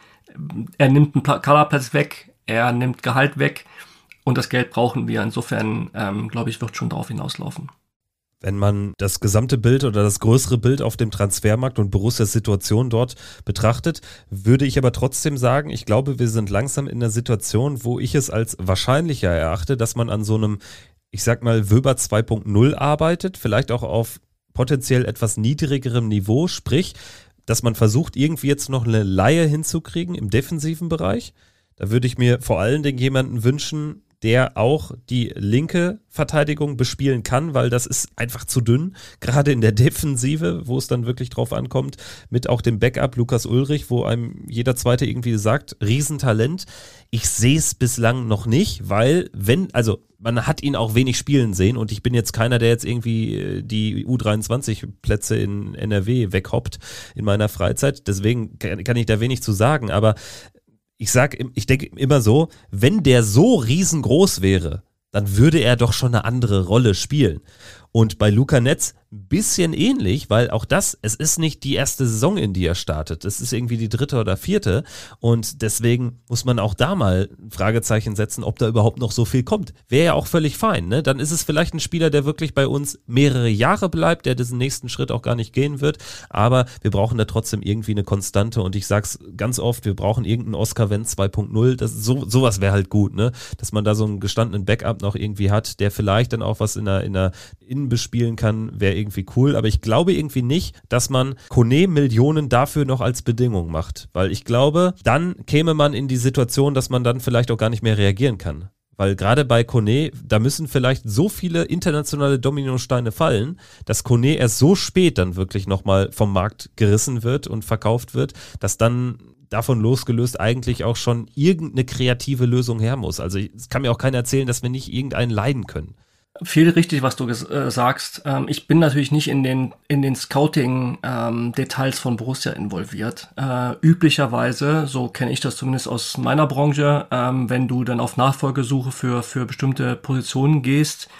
er nimmt einen Kaderplatz weg, er nimmt Gehalt weg und das Geld brauchen wir. Insofern, ähm, glaube ich, wird schon darauf hinauslaufen. Wenn man das gesamte Bild oder das größere Bild auf dem Transfermarkt und Borussias Situation dort betrachtet, würde ich aber trotzdem sagen, ich glaube, wir sind langsam in einer Situation, wo ich es als wahrscheinlicher erachte, dass man an so einem, ich sag mal, Wöber zwei Punkt null arbeitet, vielleicht auch auf potenziell etwas niedrigerem Niveau, sprich, dass man versucht, irgendwie jetzt noch eine Leihe hinzukriegen im defensiven Bereich. Da würde ich mir vor allen Dingen jemanden wünschen, der auch die linke Verteidigung bespielen kann, weil das ist einfach zu dünn, gerade in der Defensive, wo es dann wirklich drauf ankommt, mit auch dem Backup Lukas Ullrich, wo einem jeder Zweite irgendwie sagt, Riesentalent. Ich sehe es bislang noch nicht, weil wenn, also man hat ihn auch wenig spielen sehen und ich bin jetzt keiner, der jetzt irgendwie die U dreiundzwanzig Plätze in N R W weghoppt in meiner Freizeit, deswegen kann ich da wenig zu sagen, aber ich sag, ich denke immer so, wenn der so riesengroß wäre, dann würde er doch schon eine andere Rolle spielen. Und bei Luca Netz ein bisschen ähnlich, weil auch das, es ist nicht die erste Saison, in die er startet. Es ist irgendwie die dritte oder vierte. Und deswegen muss man auch da mal ein Fragezeichen setzen, ob da überhaupt noch so viel kommt. Wäre ja auch völlig fein, ne? Dann ist es vielleicht ein Spieler, der wirklich bei uns mehrere Jahre bleibt, der diesen nächsten Schritt auch gar nicht gehen wird. Aber wir brauchen da trotzdem irgendwie eine Konstante. Und ich sag's ganz oft, wir brauchen irgendeinen Oscar Wendt zwei Punkt null. Das, so, sowas wäre halt gut, ne? Dass man da so einen gestandenen Backup noch irgendwie hat, der vielleicht dann auch was in der, in der Innen bespielen kann, wäre irgendwie cool, aber ich glaube irgendwie nicht, dass man Koné Millionen dafür noch als Bedingung macht, weil ich glaube, dann käme man in die Situation, dass man dann vielleicht auch gar nicht mehr reagieren kann, weil gerade bei Koné, da müssen vielleicht so viele internationale Dominosteine fallen, dass Koné erst so spät dann wirklich nochmal vom Markt gerissen wird und verkauft wird, dass dann davon losgelöst eigentlich auch schon irgendeine kreative Lösung her muss. Also es kann mir auch keiner erzählen, dass wir nicht irgendeinen leiden können. Viel richtig, was du ges- äh, sagst. Ähm, ich bin natürlich nicht in den in den Scouting-Details ähm, von Borussia involviert. Äh, üblicherweise, so kenne ich das zumindest aus meiner Branche, ähm, wenn du dann auf Nachfolgesuche für für bestimmte Positionen gehst,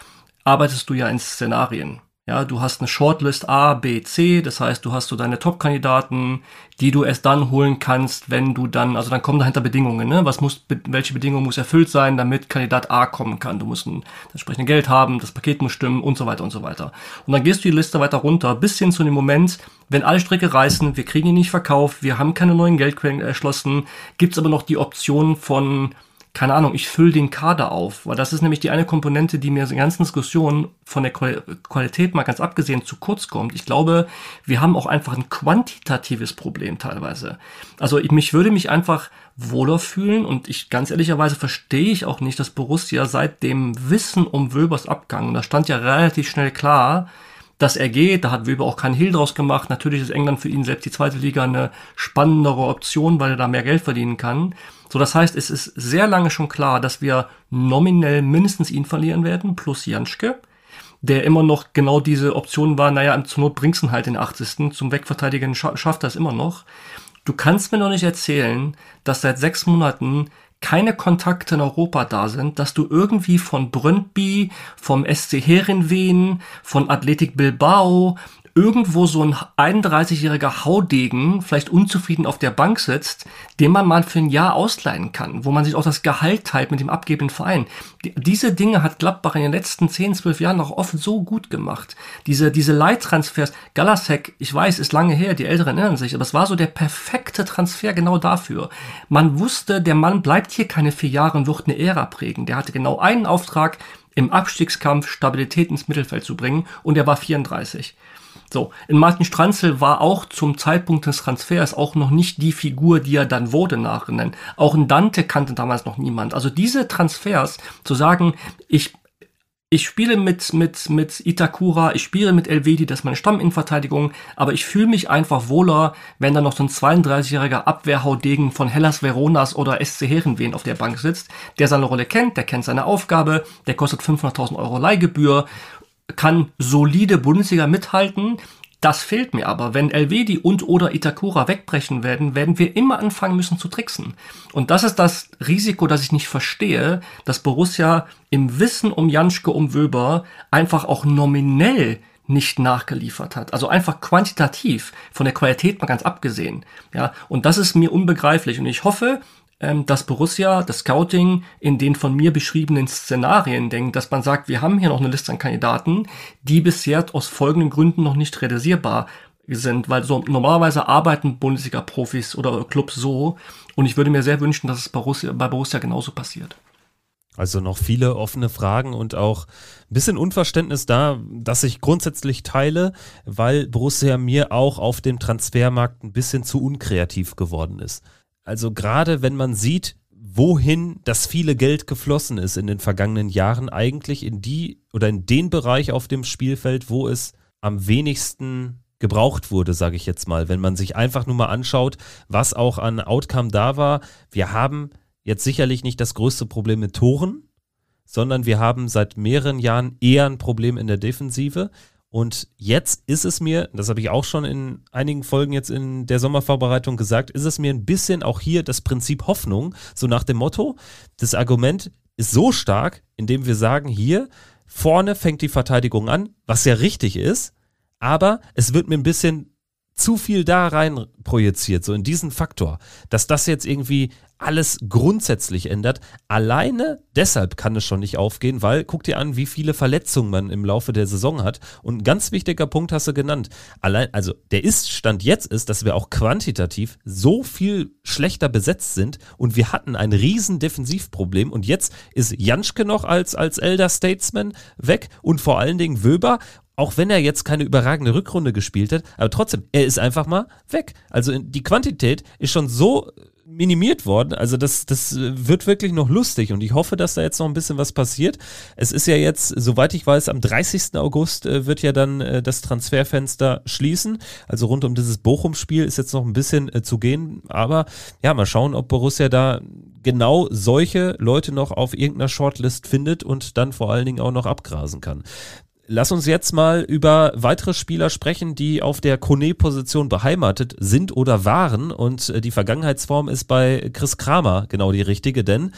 arbeitest du ja in Szenarien. Ja, du hast eine Shortlist A, B, C, das heißt, du hast so deine Top-Kandidaten, die du erst dann holen kannst, wenn du dann, also dann kommen dahinter Bedingungen, ne? Was muss, welche Bedingungen muss erfüllt sein, damit Kandidat A kommen kann? Du musst ein, das entsprechende Geld haben, das Paket muss stimmen und so weiter und so weiter. Und dann gehst du die Liste weiter runter, bis hin zu dem Moment, wenn alle Stricke reißen, wir kriegen ihn nicht verkauft, wir haben keine neuen Geldquellen erschlossen, gibt's aber noch die Option von, keine Ahnung, ich fülle den Kader auf, weil das ist nämlich die eine Komponente, die mir in der ganzen Diskussion von der Qualität mal ganz abgesehen zu kurz kommt. Ich glaube, wir haben auch einfach ein quantitatives Problem teilweise. Also ich, mich würde mich einfach wohler fühlen und ich ganz ehrlicherweise verstehe ich auch nicht, dass Borussia seit dem Wissen um Wöbers Abgang, und da stand ja relativ schnell klar, dass er geht, da hat Wöber auch keinen Hehl draus gemacht. Natürlich ist England für ihn selbst die zweite Liga eine spannendere Option, weil er da mehr Geld verdienen kann. So, das heißt, es ist sehr lange schon klar, dass wir nominell mindestens ihn verlieren werden, plus Janschke, der immer noch genau diese Option war, naja, zur Not bringst du ihn halt in den achtzigsten Zum Wegverteidigen scha- schafft er es immer noch. Du kannst mir doch nicht erzählen, dass seit sechs Monaten keine Kontakte in Europa da sind, dass du irgendwie von Brøndby, vom S C Heerenveen, von Athletic Bilbao irgendwo so ein einunddreißigjähriger Haudegen, vielleicht unzufrieden auf der Bank sitzt, den man mal für ein Jahr ausleihen kann, wo man sich auch das Gehalt teilt mit dem abgebenden Verein. Die, diese Dinge hat Gladbach in den letzten zehn, zwölf Jahren auch oft so gut gemacht. Diese, diese Leihtransfers, Galasek, ich weiß, ist lange her, die Älteren erinnern sich, aber es war so der perfekte Transfer genau dafür. Man wusste, der Mann bleibt hier keine vier Jahre und wird eine Ära prägen. Der hatte genau einen Auftrag, im Abstiegskampf Stabilität ins Mittelfeld zu bringen, und er war vierunddreißig. So, in Martin Stranzl war auch zum Zeitpunkt des Transfers auch noch nicht die Figur, die er dann wurde nachhinein. Auch in Dante kannte damals noch niemand. Also diese Transfers, zu sagen, ich ich spiele mit mit mit Itakura, ich spiele mit Elvedi, das ist meine Stamminnenverteidigung, aber ich fühle mich einfach wohler, wenn da noch so ein zweiunddreißigjähriger Abwehrhaudegen von Hellas Veronas oder S C Heerenveen auf der Bank sitzt, der seine Rolle kennt, der kennt seine Aufgabe, der kostet fünfhunderttausend Euro Leihgebühr, kann solide Bundesliga mithalten. Das fehlt mir aber. Wenn Elvedi und oder Itakura wegbrechen werden, werden wir immer anfangen müssen zu tricksen. Und das ist das Risiko, das ich nicht verstehe, dass Borussia im Wissen um Janschke, um Wöber einfach auch nominell nicht nachgeliefert hat. Also einfach quantitativ, von der Qualität mal ganz abgesehen. Ja, und das ist mir unbegreiflich. Und ich hoffe, dass Borussia, das Scouting, in den von mir beschriebenen Szenarien denkt, dass man sagt, wir haben hier noch eine Liste an Kandidaten, die bisher aus folgenden Gründen noch nicht realisierbar sind, weil so normalerweise arbeiten Bundesliga-Profis oder Clubs so, und ich würde mir sehr wünschen, dass es Borussia, bei Borussia genauso passiert. Also noch viele offene Fragen und auch ein bisschen Unverständnis da, das ich grundsätzlich teile, weil Borussia mir auch auf dem Transfermarkt ein bisschen zu unkreativ geworden ist. Also gerade wenn man sieht, wohin das viele Geld geflossen ist in den vergangenen Jahren, eigentlich in die oder in den Bereich auf dem Spielfeld, wo es am wenigsten gebraucht wurde, sage ich jetzt mal. Wenn man sich einfach nur mal anschaut, was auch an Outcome da war. Wir haben jetzt sicherlich nicht das größte Problem mit Toren, sondern wir haben seit mehreren Jahren eher ein Problem in der Defensive. Und jetzt ist es mir, das habe ich auch schon in einigen Folgen jetzt in der Sommervorbereitung gesagt, ist es mir ein bisschen auch hier das Prinzip Hoffnung, so nach dem Motto, das Argument ist so stark, indem wir sagen, hier vorne fängt die Verteidigung an, was ja richtig ist, aber es wird mir ein bisschen zu viel da rein projiziert, so in diesen Faktor, dass das jetzt irgendwie alles grundsätzlich ändert. Alleine deshalb kann es schon nicht aufgehen, weil guck dir an, wie viele Verletzungen man im Laufe der Saison hat. Und ein ganz wichtiger Punkt hast du genannt. Allein, also der Ist-Stand jetzt ist, dass wir auch quantitativ so viel schlechter besetzt sind und wir hatten ein riesen Defensivproblem und jetzt ist Janschke noch als, als Elder Statesman weg und vor allen Dingen Wöber. Auch wenn er jetzt keine überragende Rückrunde gespielt hat, aber trotzdem, er ist einfach mal weg. Also die Quantität ist schon so minimiert worden, also das, das wird wirklich noch lustig und ich hoffe, dass da jetzt noch ein bisschen was passiert. Es ist ja jetzt, soweit ich weiß, am dreißigsten August äh, wird ja dann äh, das Transferfenster schließen, also rund um dieses Bochum-Spiel ist jetzt noch ein bisschen äh, zu gehen, aber ja, mal schauen, ob Borussia da genau solche Leute noch auf irgendeiner Shortlist findet und dann vor allen Dingen auch noch abgrasen kann. Lass uns jetzt mal über weitere Spieler sprechen, die auf der Kone-Position beheimatet sind oder waren und die Vergangenheitsform ist bei Chris Kramer genau die richtige, denn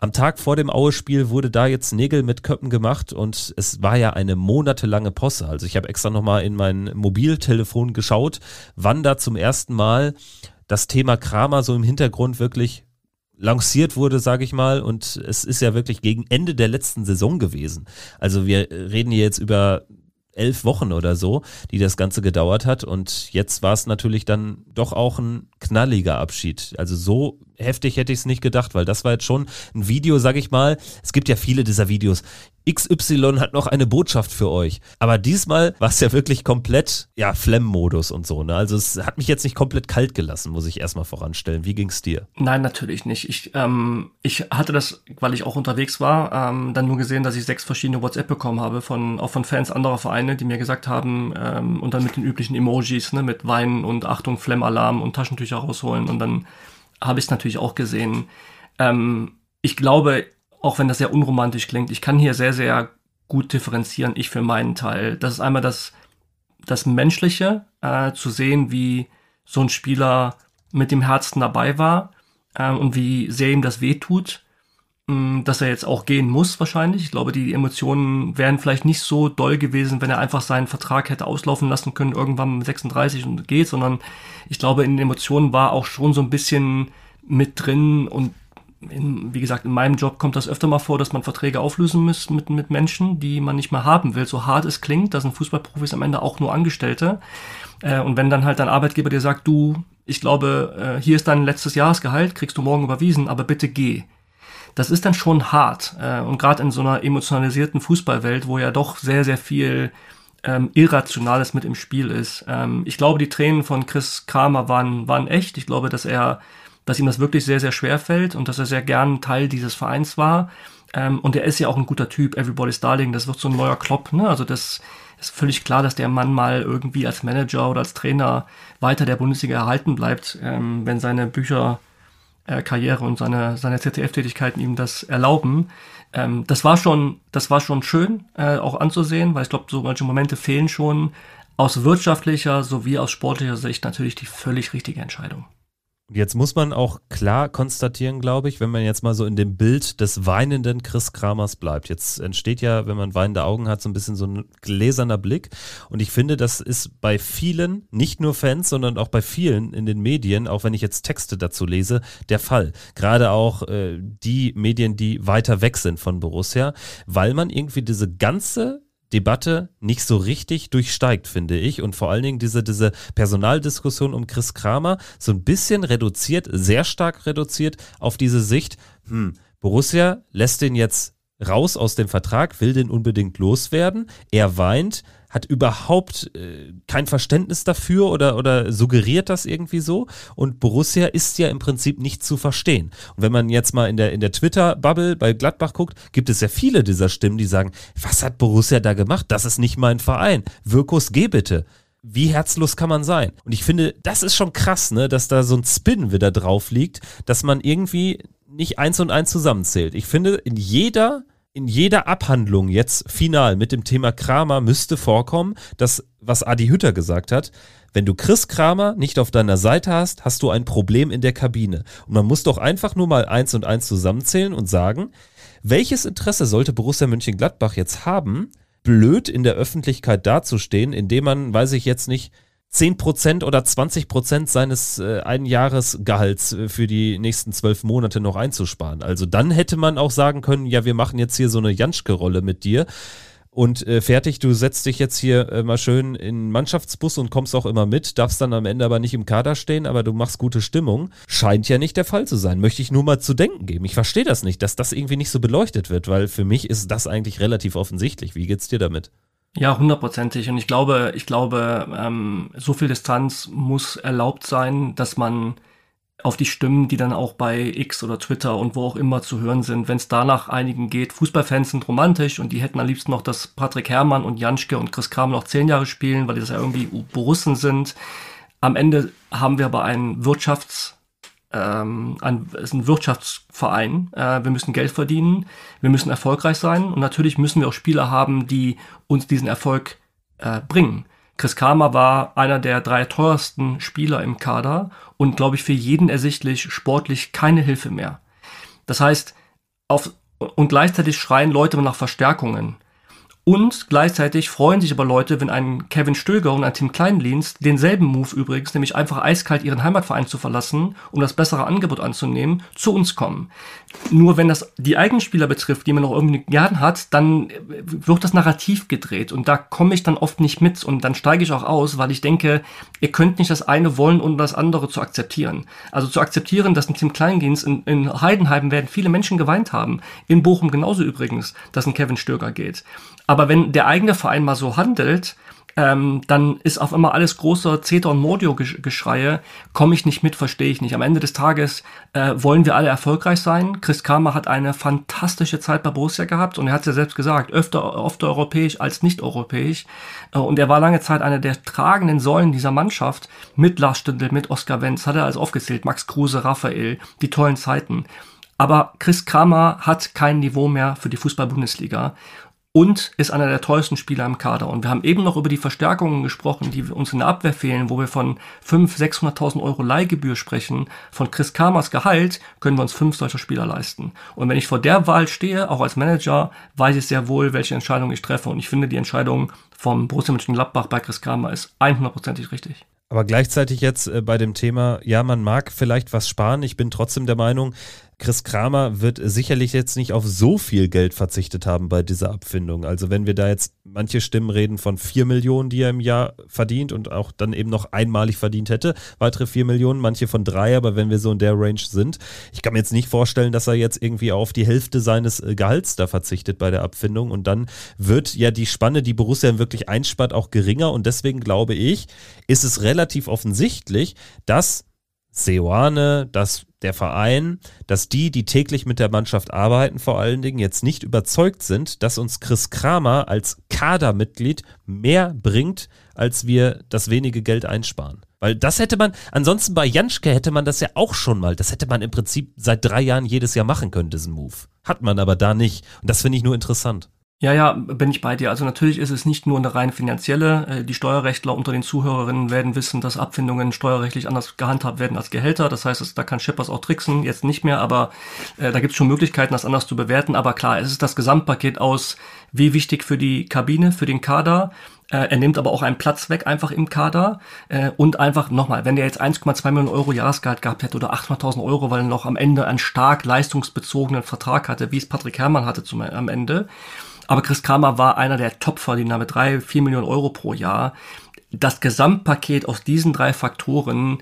Am Tag vor dem Aue-Spiel wurde da jetzt Nägel mit Köppen gemacht und es war ja eine monatelange Posse. Also ich habe extra nochmal in mein Mobiltelefon geschaut, wann da zum ersten Mal das Thema Kramer so im Hintergrund wirklich lanciert wurde, sage ich mal, und es ist ja wirklich gegen Ende der letzten Saison gewesen. Also wir reden hier jetzt über elf Wochen oder so, die das Ganze gedauert hat und jetzt war es natürlich dann doch auch ein knalliger Abschied. Also so heftig hätte ich es nicht gedacht, weil das war jetzt schon ein Video, sag ich mal, es gibt ja viele dieser Videos, X Y hat noch eine Botschaft für euch, aber diesmal war es ja wirklich komplett, ja, Flemm-Modus und so, ne? Also es hat mich jetzt nicht komplett kalt gelassen, muss ich erstmal voranstellen. Wie ging's dir? Nein, natürlich nicht. Ich, ähm, ich hatte das, weil ich auch unterwegs war, ähm, dann nur gesehen, dass ich sechs verschiedene WhatsApp bekommen habe, von auch von Fans anderer Vereine, die mir gesagt haben, ähm, und dann mit den üblichen Emojis, ne, mit Weinen und Achtung, Flemmalarm und Taschentücher rausholen und dann habe ich es natürlich auch gesehen. Ähm, ich glaube, auch wenn das sehr unromantisch klingt, ich kann hier sehr, sehr gut differenzieren, ich für meinen Teil. Das ist einmal das, das Menschliche, äh, zu sehen, wie so ein Spieler mit dem Herzen dabei war äh, und wie sehr ihm das wehtut, mh, dass er jetzt auch gehen muss wahrscheinlich. Ich glaube, die Emotionen wären vielleicht nicht so doll gewesen, wenn er einfach seinen Vertrag hätte auslaufen lassen können, irgendwann mit sechsunddreißig und geht, sondern ich glaube, in den Emotionen war auch schon so ein bisschen mit drin und In, wie gesagt, in meinem Job kommt das öfter mal vor, dass man Verträge auflösen muss mit, mit Menschen, die man nicht mehr haben will. So hart es klingt, das sind Fußballprofis am Ende auch nur Angestellte. Äh, und wenn dann halt dein Arbeitgeber dir sagt, du, ich glaube, äh, hier ist dein letztes Jahresgehalt, kriegst du morgen überwiesen, aber bitte geh. Das ist dann schon hart. Äh, und gerade in so einer emotionalisierten Fußballwelt, wo ja doch sehr, sehr viel ähm, Irrationales mit im Spiel ist. Ähm, ich glaube, die Tränen von Chris Kramer waren, waren echt. Ich glaube, dass er dass ihm das wirklich sehr, sehr schwer fällt und dass er sehr gern Teil dieses Vereins war. Ähm, und er ist ja auch ein guter Typ, Everybody's Darling, das wird so ein neuer Klopp, ne? Also das ist völlig klar, dass der Mann mal irgendwie als Manager oder als Trainer weiter der Bundesliga erhalten bleibt, ähm, wenn seine Bücherkarriere äh, und seine, seine Z D F-Tätigkeiten ihm das erlauben. Ähm, das war schon, das war schon schön, äh, auch anzusehen, weil ich glaube, so manche Momente fehlen schon. Aus wirtschaftlicher sowie aus sportlicher Sicht natürlich die völlig richtige Entscheidung. Jetzt muss man auch klar konstatieren, glaube ich, wenn man jetzt mal so in dem Bild des weinenden Chris Kramers bleibt. Jetzt entsteht ja, wenn man weinende Augen hat, so ein bisschen so ein gläserner Blick. Und ich finde, das ist bei vielen, nicht nur Fans, sondern auch bei vielen in den Medien, auch wenn ich jetzt Texte dazu lese, der Fall. Gerade auch äh, die Medien, die weiter weg sind von Borussia, weil man irgendwie diese ganze Debatte nicht so richtig durchsteigt, finde ich. Und vor allen Dingen diese, diese Personaldiskussion um Chris Kramer so ein bisschen reduziert, sehr stark reduziert auf diese Sicht, hm, Borussia lässt den jetzt raus aus dem Vertrag, will den unbedingt loswerden, er weint, hat überhaupt äh, kein Verständnis dafür oder, oder suggeriert das irgendwie so und Borussia ist ja im Prinzip nicht zu verstehen. Und wenn man jetzt mal in der, in der Twitter-Bubble bei Gladbach guckt, gibt es ja viele dieser Stimmen, die sagen, was hat Borussia da gemacht? Das ist nicht mein Verein. Wirkus, geh bitte. Wie herzlos kann man sein? Und ich finde, das ist schon krass, ne, dass da so ein Spin wieder drauf liegt, dass man irgendwie nicht eins und eins zusammenzählt. Ich finde, in jeder In jeder Abhandlung jetzt final mit dem Thema Kramer müsste vorkommen, dass, was Adi Hütter gesagt hat, wenn du Chris Kramer nicht auf deiner Seite hast, hast du ein Problem in der Kabine. Und man muss doch einfach nur mal eins und eins zusammenzählen und sagen, welches Interesse sollte Borussia Mönchengladbach jetzt haben, blöd in der Öffentlichkeit dazustehen, indem man, weiß ich jetzt nicht, zehn Prozent oder zwanzig Prozent seines äh, Einjahresgehalts äh, für die nächsten zwölf Monate noch einzusparen. Also dann hätte man auch sagen können, ja, wir machen jetzt hier so eine Janschke-Rolle mit dir und äh, fertig, du setzt dich jetzt hier äh, mal schön in den Mannschaftsbus und kommst auch immer mit, darfst dann am Ende aber nicht im Kader stehen, aber du machst gute Stimmung. Scheint ja nicht der Fall zu sein. Möchte ich nur mal zu denken geben. Ich verstehe das nicht, dass das irgendwie nicht so beleuchtet wird, weil für mich ist das eigentlich relativ offensichtlich. Wie geht's dir damit? Ja, hundertprozentig. Und ich glaube, ich glaube, ähm, so viel Distanz muss erlaubt sein, dass man auf die Stimmen, die dann auch bei X oder Twitter und wo auch immer zu hören sind, wenn es danach einigen geht, Fußballfans sind romantisch und die hätten am liebsten noch, dass Patrick Herrmann und Janschke und Chris Kramer noch zehn Jahre spielen, weil die das ja irgendwie Borussen sind. Am Ende haben wir aber einen Wirtschafts- Ähm, ein, es ist ein Wirtschaftsverein. Äh, wir müssen Geld verdienen, wir müssen erfolgreich sein und natürlich müssen wir auch Spieler haben, die uns diesen Erfolg äh, bringen. Chris Kramer war einer der drei teuersten Spieler im Kader und, glaube ich, für jeden ersichtlich sportlich keine Hilfe mehr. Das heißt, auf, und gleichzeitig schreien Leute nach Verstärkungen. Und gleichzeitig freuen sich aber Leute, wenn ein Kevin Stöger und ein Tim Kleindienst denselben Move übrigens, nämlich einfach eiskalt ihren Heimatverein zu verlassen, um das bessere Angebot anzunehmen, zu uns kommen. Nur wenn das die eigenen Spieler betrifft, die man noch irgendwie gern hat, dann wird das Narrativ gedreht und da komme ich dann oft nicht mit und dann steige ich auch aus, weil ich denke, ihr könnt nicht das eine wollen, ohne das andere zu akzeptieren. Also zu akzeptieren, dass ein Tim Kleindienst in, in Heidenheim werden viele Menschen geweint haben, in Bochum genauso übrigens, dass ein Kevin Stöger geht. Aber wenn der eigene Verein mal so handelt, ähm, dann ist auf einmal alles großer Zeter- und Mordio-Geschreie, komme ich nicht mit, verstehe ich nicht. Am Ende des Tages äh, wollen wir alle erfolgreich sein. Chris Kramer hat eine fantastische Zeit bei Borussia gehabt und er hat es ja selbst gesagt, öfter, oft europäisch als nicht europäisch. Äh, und er war lange Zeit einer der tragenden Säulen dieser Mannschaft mit Lars Stindl, mit Oskar Wendt, hat er alles aufgezählt, Max Kruse, Raphael, die tollen Zeiten. Aber Chris Kramer hat kein Niveau mehr für die Fußball-Bundesliga. Und ist einer der teuersten Spieler im Kader. Und wir haben eben noch über die Verstärkungen gesprochen, die uns in der Abwehr fehlen, wo wir von fünfhunderttausend, sechshunderttausend Euro Leihgebühr sprechen. Von Chris Kramers Gehalt können wir uns fünf solcher Spieler leisten. Und wenn ich vor der Wahl stehe, auch als Manager, weiß ich sehr wohl, welche Entscheidung ich treffe. Und ich finde, die Entscheidung vom Borussia Mönchengladbach bei Chris Kramer ist hundertprozentig richtig. Aber gleichzeitig jetzt äh, bei dem Thema, ja, man mag vielleicht was sparen. Ich bin trotzdem der Meinung, Chris Kramer wird sicherlich jetzt nicht auf so viel Geld verzichtet haben bei dieser Abfindung. Also wenn wir da jetzt, manche Stimmen reden von vier Millionen, die er im Jahr verdient und auch dann eben noch einmalig verdient hätte, weitere vier Millionen, manche von drei, aber wenn wir so in der Range sind, ich kann mir jetzt nicht vorstellen, dass er jetzt irgendwie auf die Hälfte seines Gehalts da verzichtet bei der Abfindung und dann wird ja die Spanne, die Borussia wirklich einspart, auch geringer und deswegen glaube ich, ist es relativ offensichtlich, dass Seoane, dass der Verein, dass die, die täglich mit der Mannschaft arbeiten, vor allen Dingen jetzt nicht überzeugt sind, dass uns Chris Kramer als Kadermitglied mehr bringt, als wir das wenige Geld einsparen. Weil das hätte man, ansonsten bei Janschke hätte man das ja auch schon mal, das hätte man im Prinzip seit drei Jahren jedes Jahr machen können, diesen Move. Hat man aber da nicht. Und das finde ich nur interessant. Ja, ja, bin ich bei dir. Also natürlich ist es nicht nur eine rein finanzielle. Die Steuerrechtler unter den Zuhörerinnen werden wissen, dass Abfindungen steuerrechtlich anders gehandhabt werden als Gehälter. Das heißt, da kann Schippers auch tricksen, jetzt nicht mehr, aber äh, da gibt es schon Möglichkeiten, das anders zu bewerten. Aber klar, es ist das Gesamtpaket aus, wie wichtig für die Kabine, für den Kader. Äh, er nimmt aber auch einen Platz weg einfach im Kader äh, und einfach nochmal, wenn der jetzt eins Komma zwei Millionen Euro Jahresgehalt gehabt hätte oder achthunderttausend Euro, weil er noch am Ende einen stark leistungsbezogenen Vertrag hatte, wie es Patrick Herrmann hatte zum, am Ende. Aber Chris Kramer war einer der Top-Verdiener mit drei, vier Millionen Euro pro Jahr. Das Gesamtpaket aus diesen drei Faktoren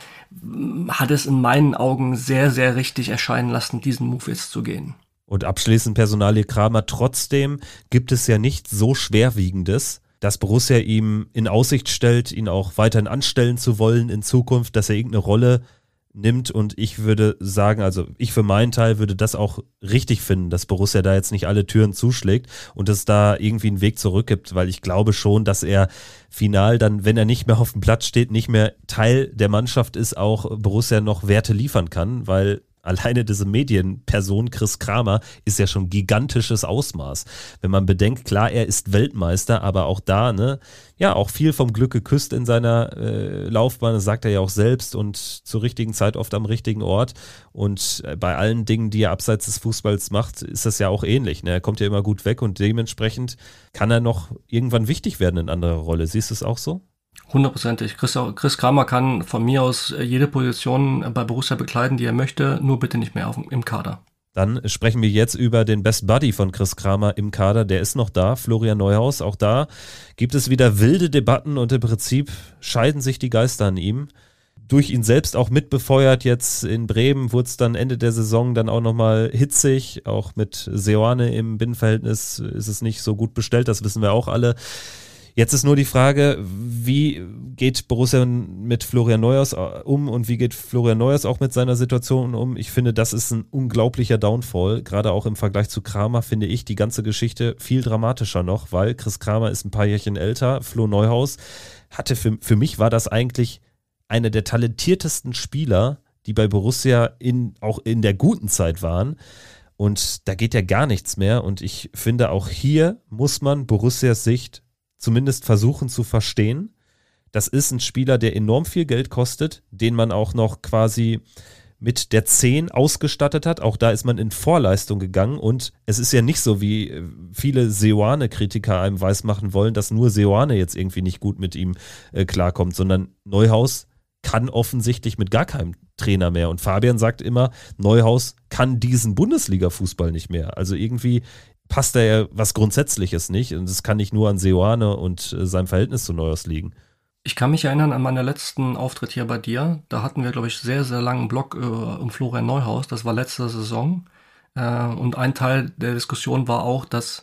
hat es in meinen Augen sehr, sehr richtig erscheinen lassen, diesen Move jetzt zu gehen. Und abschließend Personalie Kramer, trotzdem gibt es ja nichts so Schwerwiegendes, dass Borussia ihm in Aussicht stellt, ihn auch weiterhin anstellen zu wollen in Zukunft, dass er irgendeine Rolle nimmt und ich würde sagen, also ich für meinen Teil würde das auch richtig finden, dass Borussia da jetzt nicht alle Türen zuschlägt und es da irgendwie einen Weg zurück gibt, weil ich glaube schon, dass er final dann, wenn er nicht mehr auf dem Platz steht, nicht mehr Teil der Mannschaft ist, auch Borussia noch Werte liefern kann, weil alleine diese Medienperson Chris Kramer ist ja schon gigantisches Ausmaß. Wenn man bedenkt, klar, er ist Weltmeister, aber auch da, ne, ja, auch viel vom Glück geküsst in seiner äh, Laufbahn, das sagt er ja auch selbst und zur richtigen Zeit oft am richtigen Ort. Und äh, bei allen Dingen, die er abseits des Fußballs macht, ist das ja auch ähnlich. Ne? Er kommt ja immer gut weg und dementsprechend kann er noch irgendwann wichtig werden in anderer Rolle. Siehst du es auch so? Hundertprozentig. Chris, Chris Kramer kann von mir aus jede Position bei Borussia bekleiden, die er möchte, nur bitte nicht mehr auf, im Kader. Dann sprechen wir jetzt über den Best Buddy von Chris Kramer im Kader. Der ist noch da, Florian Neuhaus. Auch da gibt es wieder wilde Debatten und im Prinzip scheiden sich die Geister an ihm. Durch ihn selbst auch mitbefeuert. Jetzt in Bremen wurde es dann Ende der Saison dann auch nochmal hitzig. Auch mit Seoane im Binnenverhältnis ist es nicht so gut bestellt, das wissen wir auch alle. Jetzt ist nur die Frage, wie geht Borussia mit Florian Neuhaus um und wie geht Florian Neuhaus auch mit seiner Situation um? Ich finde, das ist ein unglaublicher Downfall, gerade auch im Vergleich zu Kramer finde ich die ganze Geschichte viel dramatischer noch, weil Chris Kramer ist ein paar Jährchen älter, Flo Neuhaus hatte, für, für mich war das eigentlich einer der talentiertesten Spieler, die bei Borussia in, auch in der guten Zeit waren. Und da geht ja gar nichts mehr und ich finde, auch hier muss man Borussias Sicht zumindest versuchen zu verstehen. Das ist ein Spieler, der enorm viel Geld kostet, den man auch noch quasi mit der zehn ausgestattet hat. Auch da ist man in Vorleistung gegangen und es ist ja nicht so, wie viele Seoane-Kritiker einem weismachen wollen, dass nur Seoane jetzt irgendwie nicht gut mit ihm äh, klarkommt, sondern Neuhaus kann offensichtlich mit gar keinem Trainer mehr. Und Fabian sagt immer, Neuhaus kann diesen Bundesliga-Fußball nicht mehr. Also irgendwie passt da ja was Grundsätzliches nicht und es kann nicht nur an Seoane und äh, seinem Verhältnis zu Neuhaus liegen. Ich kann mich erinnern an meinen letzten Auftritt hier bei dir. Da hatten wir, glaube ich, sehr, sehr langen Blog äh, um Florian Neuhaus. Das war letzte Saison. Äh, und ein Teil der Diskussion war auch, dass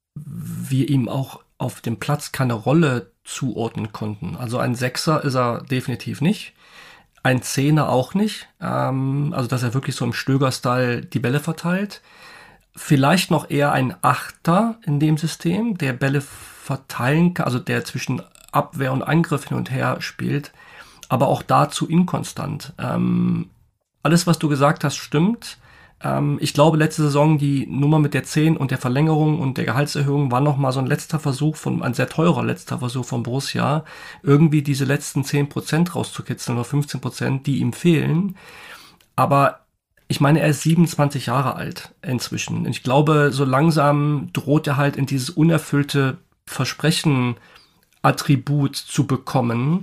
wir ihm auch auf dem Platz keine Rolle zuordnen konnten. Also ein Sechser ist er definitiv nicht. Ein Zehner auch nicht. Ähm, also dass er wirklich so im Stöger-Style die Bälle verteilt. Vielleicht noch eher ein Achter in dem System, der Bälle verteilen kann, also der zwischen Abwehr und Angriff hin und her spielt, aber auch dazu inkonstant. Ähm, alles, was du gesagt hast, stimmt. Ähm, ich glaube, letzte Saison die Nummer mit der zehn und der Verlängerung und der Gehaltserhöhung war nochmal so ein letzter Versuch, von ein sehr teurer letzter Versuch von Borussia, irgendwie diese letzten zehn Prozent rauszukitzeln oder fünfzehn Prozent, die ihm fehlen. Aber ich meine, er ist siebenundzwanzig Jahre alt inzwischen. Ich glaube, so langsam droht er halt in dieses unerfüllte Versprechen Attribut zu bekommen.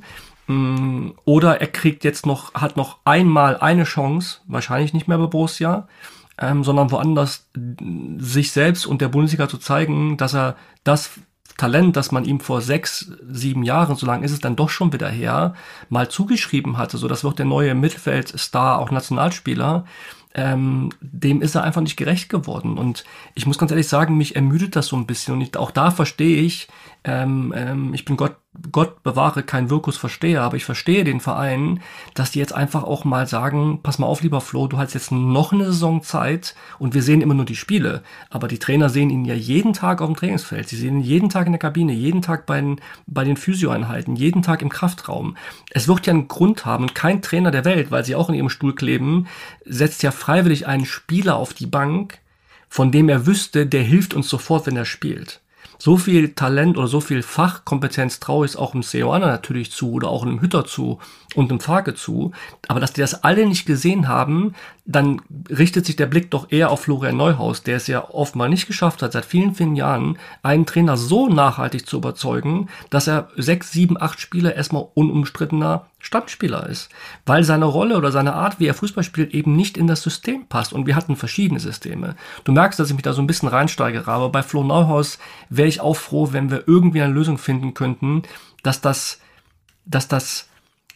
Oder er kriegt jetzt noch, hat noch einmal eine Chance, wahrscheinlich nicht mehr bei Borussia, ähm, sondern woanders sich selbst und der Bundesliga zu zeigen, dass er das Talent, das man ihm vor sechs, sieben Jahren, so lange ist es dann doch schon wieder her, mal zugeschrieben hatte. So, das wird der neue Mittelfeldstar, auch Nationalspieler. Ähm, dem ist er einfach nicht gerecht geworden. Und ich muss ganz ehrlich sagen, mich ermüdet das so ein bisschen. Und ich, auch da verstehe ich, ähm, ähm, ich bin Gott, Gott bewahre kein Wirkus-Versteher, aber ich verstehe den Verein, dass die jetzt einfach auch mal sagen, pass mal auf, lieber Flo, du hast jetzt noch eine Saison Zeit und wir sehen immer nur die Spiele. Aber die Trainer sehen ihn ja jeden Tag auf dem Trainingsfeld. Sie sehen ihn jeden Tag in der Kabine, jeden Tag bei den, bei den Physio-Einheiten, jeden Tag im Kraftraum. Es wird ja einen Grund haben und kein Trainer der Welt, weil sie auch in ihrem Stuhl kleben, setzt ja freiwillig einen Spieler auf die Bank, von dem er wüsste, der hilft uns sofort, wenn er spielt. So viel Talent oder so viel Fachkompetenz traue ich es auch im Seoane natürlich zu oder auch einem Hütter zu und einem Farke zu. Aber dass die das alle nicht gesehen haben, dann richtet sich der Blick doch eher auf Florian Neuhaus, der es ja oft mal nicht geschafft hat, seit vielen, vielen Jahren, einen Trainer so nachhaltig zu überzeugen, dass er sechs, sieben, acht Spiele erstmal unumstrittener Stammspieler ist, weil seine Rolle oder seine Art, wie er Fußball spielt, eben nicht in das System passt. Und wir hatten verschiedene Systeme. Du merkst, dass ich mich da so ein bisschen reinsteigere, aber bei Flo Neuhaus wäre ich auch froh, wenn wir irgendwie eine Lösung finden könnten, dass das, dass das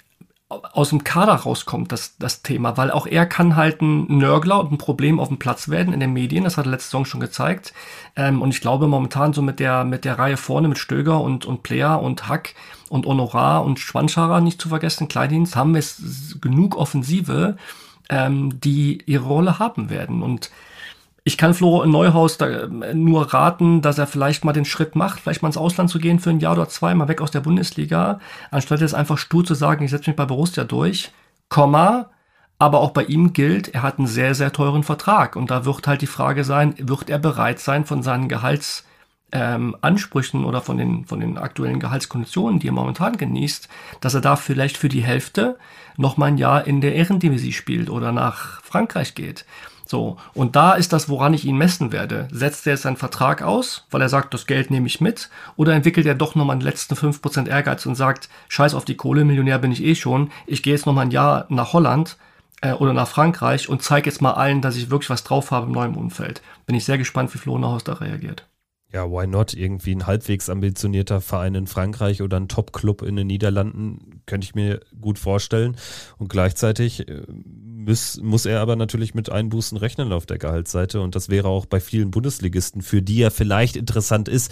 aus dem Kader rauskommt, das, das Thema, weil auch er kann halt ein Nörgler und ein Problem auf dem Platz werden in den Medien, das hat er letzte Saison schon gezeigt, ähm, und ich glaube momentan so mit der, mit der Reihe vorne mit Stöger und, und Player und Hack und Honorar und Schwanschara nicht zu vergessen, Kleindienst, haben wir es genug Offensive, ähm, die ihre Rolle haben werden. Und ich kann Flo Neuhaus da nur raten, dass er vielleicht mal den Schritt macht, vielleicht mal ins Ausland zu gehen für ein Jahr oder zwei, mal weg aus der Bundesliga, anstatt jetzt einfach stur zu sagen, ich setze mich bei Borussia durch, Komma, aber auch bei ihm gilt, er hat einen sehr, sehr teuren Vertrag und da wird halt die Frage sein, wird er bereit sein, von seinen Gehaltsansprüchen ähm, oder von den, von den aktuellen Gehaltskonditionen, die er momentan genießt, dass er da vielleicht für die Hälfte noch mal ein Jahr in der Ehrendivisie spielt oder nach Frankreich geht. So, und da ist das, woran ich ihn messen werde. Setzt er jetzt seinen Vertrag aus, weil er sagt, das Geld nehme ich mit, oder entwickelt er doch nochmal den letzten fünf Prozent Ehrgeiz und sagt, scheiß auf die Kohle, Millionär bin ich eh schon, ich gehe jetzt nochmal ein Jahr nach Holland äh, oder nach Frankreich und zeige jetzt mal allen, dass ich wirklich was drauf habe im neuen Umfeld. Bin ich sehr gespannt, wie Flo Neuhaus da reagiert. Ja, why not? Irgendwie ein halbwegs ambitionierter Verein in Frankreich oder ein Top-Club in den Niederlanden, könnte ich mir gut vorstellen. Und gleichzeitig muss, muss er aber natürlich mit Einbußen rechnen auf der Gehaltsseite. Und das wäre auch bei vielen Bundesligisten, für die er vielleicht interessant ist,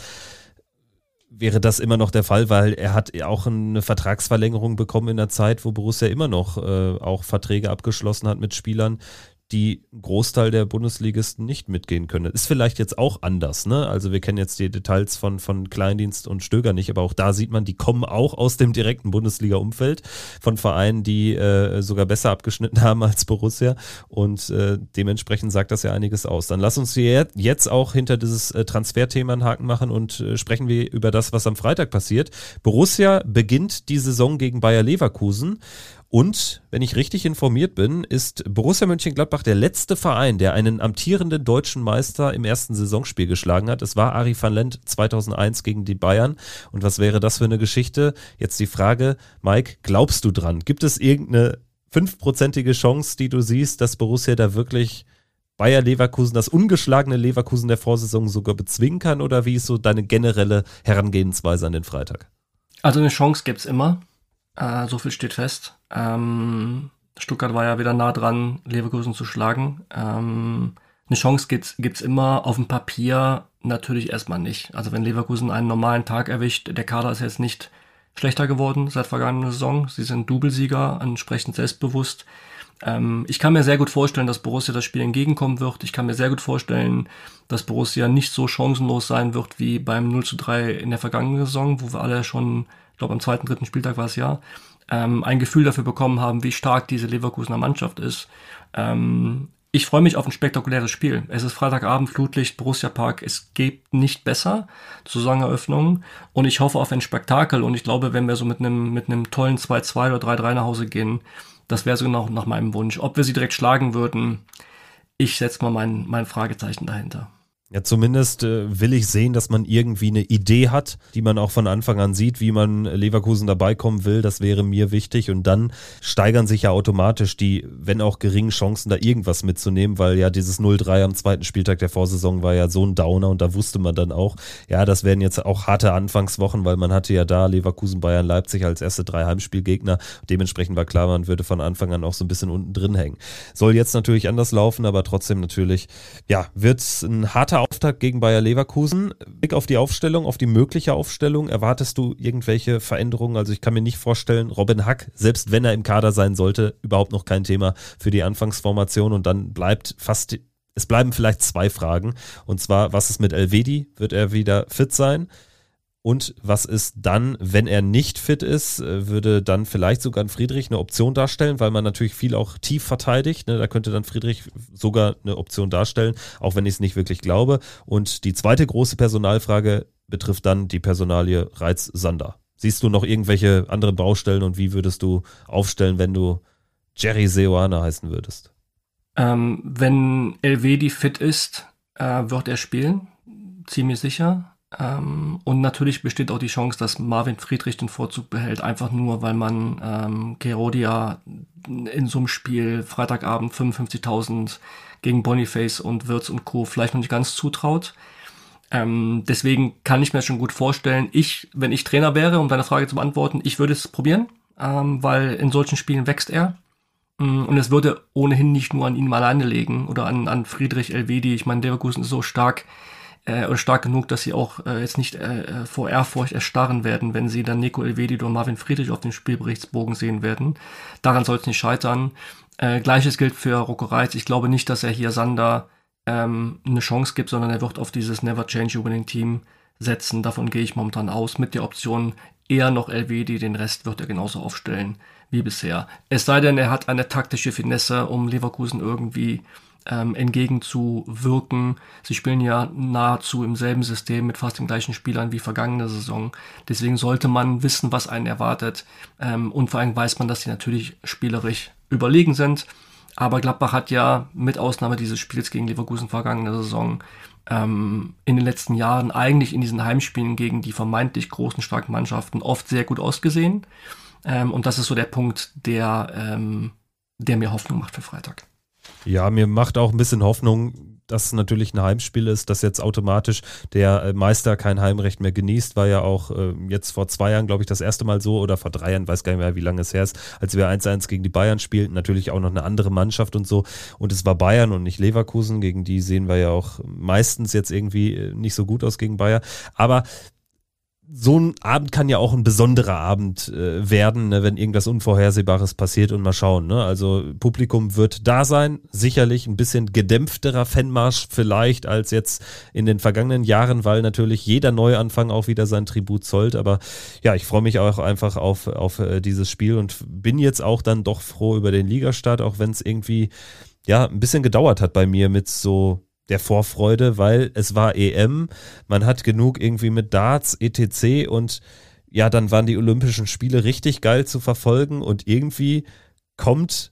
wäre das immer noch der Fall, weil er hat auch eine Vertragsverlängerung bekommen in der Zeit, wo Borussia immer noch äh, auch Verträge abgeschlossen hat mit Spielern, die einen Großteil der Bundesligisten nicht mitgehen können. Ist vielleicht jetzt auch anders, ne? Also wir kennen jetzt die Details von, von Kleindienst und Stöger nicht, aber auch da sieht man, die kommen auch aus dem direkten Bundesliga-Umfeld von Vereinen, die äh, sogar besser abgeschnitten haben als Borussia und äh, dementsprechend sagt das ja einiges aus. Dann lass uns hier jetzt auch hinter dieses äh, Transferthema einen Haken machen und äh, sprechen wir über das, was am Freitag passiert. Borussia beginnt die Saison gegen Bayer Leverkusen Und, wenn ich richtig informiert bin, ist Borussia Mönchengladbach der letzte Verein, der einen amtierenden deutschen Meister im ersten Saisonspiel geschlagen hat. Es war Arie van Lent zweitausendeins gegen die Bayern. Und was wäre das für eine Geschichte? Jetzt die Frage, Mike, glaubst du dran? Gibt es irgendeine fünfprozentige Chance, die du siehst, dass Borussia da wirklich Bayer Leverkusen, das ungeschlagene Leverkusen der Vorsaison sogar bezwingen kann? Oder wie ist so deine generelle Herangehensweise an den Freitag? Also eine Chance gibt's immer. Uh, so viel steht fest. Ähm, Stuttgart war ja wieder nah dran, Leverkusen zu schlagen. Ähm, eine Chance gibt's, gibt's immer. Auf dem Papier natürlich erstmal nicht. Also wenn Leverkusen einen normalen Tag erwischt, der Kader ist jetzt nicht schlechter geworden seit vergangener Saison. Sie sind Doublesieger, entsprechend selbstbewusst. Ähm, ich kann mir sehr gut vorstellen, dass Borussia das Spiel entgegenkommen wird. Ich kann mir sehr gut vorstellen, dass Borussia nicht so chancenlos sein wird wie beim null zu drei in der vergangenen Saison, wo wir alle schon, ich glaube am zweiten, dritten Spieltag war es ja, ähm, ein Gefühl dafür bekommen haben, wie stark diese Leverkusener Mannschaft ist. Ähm, ich freue mich auf ein spektakuläres Spiel. Es ist Freitagabend, Flutlicht, Borussia Park. Es geht nicht besser zur Saisoneröffnung und ich hoffe auf ein Spektakel und ich glaube, wenn wir so mit einem mit einem tollen zwei zwei oder drei drei nach Hause gehen, das wäre so noch nach meinem Wunsch. Ob wir sie direkt schlagen würden, ich setze mal mein, mein Fragezeichen dahinter. Ja, zumindest äh, will ich sehen, dass man irgendwie eine Idee hat, die man auch von Anfang an sieht, wie man Leverkusen dabei kommen will. Das wäre mir wichtig. Und dann steigern sich ja automatisch die, wenn auch geringen Chancen, da irgendwas mitzunehmen, weil ja dieses null drei am zweiten Spieltag der Vorsaison war ja so ein Downer und da wusste man dann auch, ja, das werden jetzt auch harte Anfangswochen, weil man hatte ja da Leverkusen, Bayern, Leipzig als erste drei Heimspielgegner. Dementsprechend war klar, man würde von Anfang an auch so ein bisschen unten drin hängen. Soll jetzt natürlich anders laufen, aber trotzdem natürlich, ja, wird ein harter Auftakt gegen Bayer Leverkusen. Blick auf die Aufstellung, auf die mögliche Aufstellung. Erwartest du irgendwelche Veränderungen? Also ich kann mir nicht vorstellen, Robin Hack, selbst wenn er im Kader sein sollte, überhaupt noch kein Thema für die Anfangsformation und dann bleibt fast, es bleiben vielleicht zwei Fragen und zwar, was ist mit Elvedi? Wird er wieder fit sein? Und was ist dann, wenn er nicht fit ist, würde dann vielleicht sogar ein Friedrich eine Option darstellen, weil man natürlich viel auch tief verteidigt. Ne? Da könnte dann Friedrich sogar eine Option darstellen, auch wenn ich es nicht wirklich glaube. Und die zweite große Personalfrage betrifft dann die Personalie Reitz-Sander. Siehst du noch irgendwelche anderen Baustellen und wie würdest du aufstellen, wenn du Jerry Seoane heißen würdest? Ähm, wenn Elvedi fit ist, äh, wird er spielen, ziemlich sicher. Ähm, und natürlich besteht auch die Chance, dass Marvin Friedrich den Vorzug behält, einfach nur, weil man ähm, Kerodia in so einem Spiel Freitagabend fünfundfünfzigtausend gegen Boniface und Wirtz und Co. vielleicht noch nicht ganz zutraut. Ähm, deswegen kann ich mir das schon gut vorstellen. Ich, wenn ich Trainer wäre, um deine Frage zu beantworten, ich würde es probieren, ähm, weil in solchen Spielen wächst er. Und es würde ohnehin nicht nur an ihm alleine liegen oder an, an Friedrich, Elvedi. Ich meine, Leverkusen ist so stark, Äh, oder stark genug, dass sie auch äh, jetzt nicht äh, vor Ehrfurcht erstarren werden, wenn sie dann Nico Elvedi oder Marvin Friedrich auf dem Spielberichtsbogen sehen werden. Daran soll es nicht scheitern. Äh, Gleiches gilt für Rocco Reitz. Ich glaube nicht, dass er hier Sander ähm, eine Chance gibt, sondern er wird auf dieses Never Change a Winning Team setzen. Davon gehe ich momentan aus, mit der Option eher noch Elvedi, den Rest wird er genauso aufstellen wie bisher. Es sei denn, er hat eine taktische Finesse, um Leverkusen irgendwie Ähm, entgegenzuwirken. Sie spielen ja nahezu im selben System mit fast den gleichen Spielern wie vergangene Saison. Deswegen sollte man wissen, was einen erwartet. Ähm, und vor allem weiß man, dass sie natürlich spielerisch überlegen sind. Aber Gladbach hat ja mit Ausnahme dieses Spiels gegen Leverkusen vergangene Saison ähm, in den letzten Jahren eigentlich in diesen Heimspielen gegen die vermeintlich großen, starken Mannschaften oft sehr gut ausgesehen. Ähm, und das ist so der Punkt, der, ähm, der mir Hoffnung macht für Freitag. Ja, mir macht auch ein bisschen Hoffnung, dass es natürlich ein Heimspiel ist, dass jetzt automatisch der Meister kein Heimrecht mehr genießt. War ja auch äh, jetzt vor zwei Jahren, glaube ich, das erste Mal so oder vor drei Jahren, weiß gar nicht mehr, wie lange es her ist, als wir eins eins gegen die Bayern spielten. Natürlich auch noch eine andere Mannschaft und so. Und es war Bayern und nicht Leverkusen. Gegen die sehen wir ja auch meistens jetzt irgendwie nicht so gut aus gegen Bayern. Aber so ein Abend kann ja auch ein besonderer Abend äh, werden, ne, wenn irgendwas Unvorhersehbares passiert und mal schauen. Ne? Also Publikum wird da sein, sicherlich ein bisschen gedämpfterer Fanmarsch vielleicht als jetzt in den vergangenen Jahren, weil natürlich jeder Neuanfang auch wieder sein Tribut zollt. Aber ja, ich freue mich auch einfach auf, auf äh, dieses Spiel und bin jetzt auch dann doch froh über den Ligastart, auch wenn es irgendwie ja ein bisschen gedauert hat bei mir mit so der Vorfreude, weil es war E M, man hat genug irgendwie mit Darts, et cetera und ja, dann waren die Olympischen Spiele richtig geil zu verfolgen und irgendwie kommt